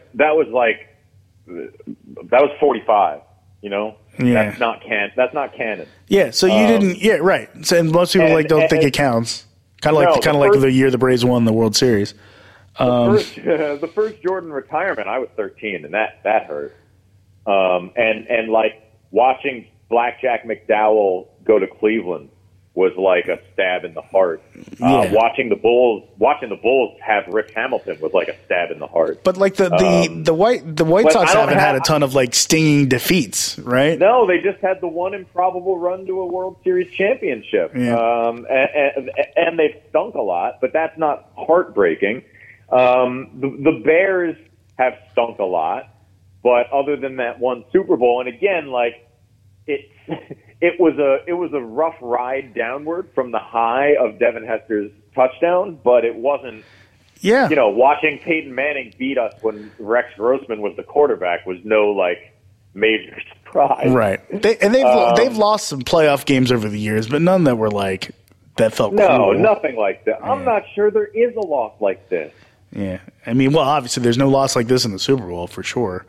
was 45. You know, that's not canon. Yeah, so you didn't. Yeah, right. So, and most people don't think it counts. Kind of like the year the Braves won the World Series. The first Jordan retirement, I was 13, and that hurt. And like watching Blackjack McDowell go to Cleveland was like a stab in the heart. Watching the Bulls have Rick Hamilton was like a stab in the heart. But like the White Sox haven't had a ton of like stinging defeats, right? No, they just had the one improbable run to a World Series championship. Yeah. And they've stunk a lot, but that's not heartbreaking. The Bears have stunk a lot, but other than that one Super Bowl, and again, like it was a rough ride downward from the high of Devin Hester's touchdown, but it wasn't. Yeah. You know, watching Peyton Manning beat us when Rex Grossman was the quarterback was no like major surprise. Right. They've lost some playoff games over the years, but none that were like that felt cool. Nothing like that. Yeah. I'm not sure there is a loss like this. Yeah. Obviously there's no loss like this in the Super Bowl for sure.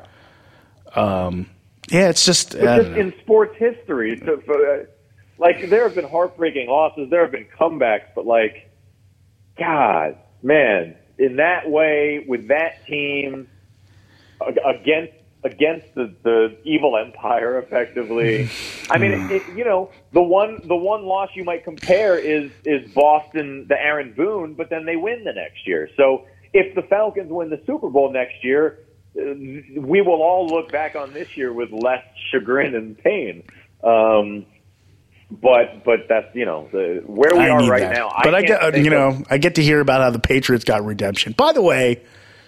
Yeah, it's just in sports history. Like there have been heartbreaking losses, there have been comebacks, but like, God, man, in that way with that team against the evil empire, effectively. I mean, the one loss you might compare is Boston, the Aaron Boone, but then they win the next year. So if the Falcons win the Super Bowl next year, we will all look back on this year with less chagrin and pain. But that's where we are right now. But I get to hear about how the Patriots got redemption. By the way,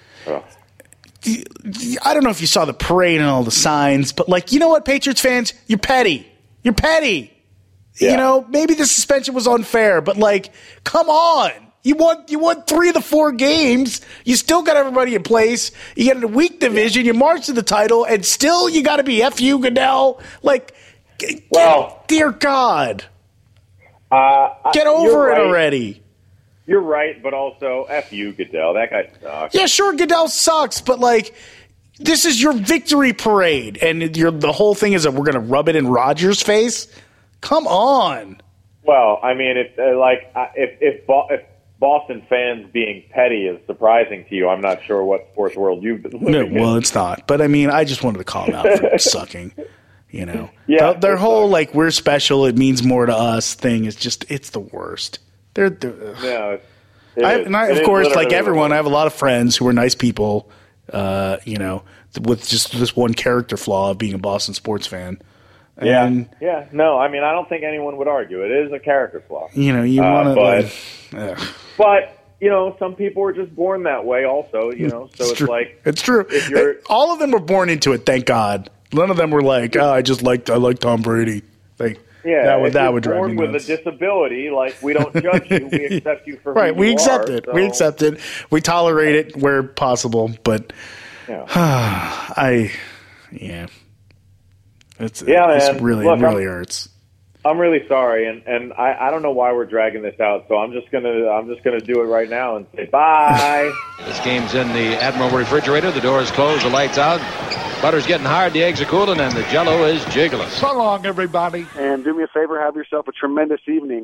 I don't know if you saw the parade and all the signs, but like, you know what, Patriots fans, you're petty. You're petty. Yeah. Maybe the suspension was unfair, but like, come on. You won 3 of the 4 games. You still got everybody in place. You get in a weak division. You march to the title, and still you got to be F you, Goodell. Like, dear God, get over it already. You're right, but also F you, Goodell. That guy sucks. Yeah, sure, Goodell sucks, but like, this is your victory parade, and the whole thing is that we're going to rub it in Rodgers' face. Come on. Well, I mean, if Boston fans being petty is surprising to you, I'm not sure what sports world you've been living in. Well, it's not. But I mean, I just wanted to call them out for sucking. You know, yeah, their whole like we're special, it means more to us thing is just it's the worst. They're no. Of course, like everyone, I have a lot of friends who are nice people. You know, with just this one character flaw of being a Boston sports fan. And, yeah. No, I mean, I don't think anyone would argue. It is a character flaw. You know, you want to, but you know, some people are just born that way. Also, you know, so it's like it's true. All of them were born into it. Thank God. None of them were like, I like Tom Brady. Like, that would drive me nuts. With a disability, like we don't judge you, we accept you for right. Who you We accept are, it. So. We accept it. We tolerate it where possible. But It's really Look, it really hurts. I'm really sorry, and I don't know why we're dragging this out, so I'm just gonna do it right now and say bye. This game's in the Admiral refrigerator. The door is closed. The lights out. Butter's getting hard. The eggs are cooling, and the Jell-O is jiggling. So long, everybody. And do me a favor, have yourself a tremendous evening.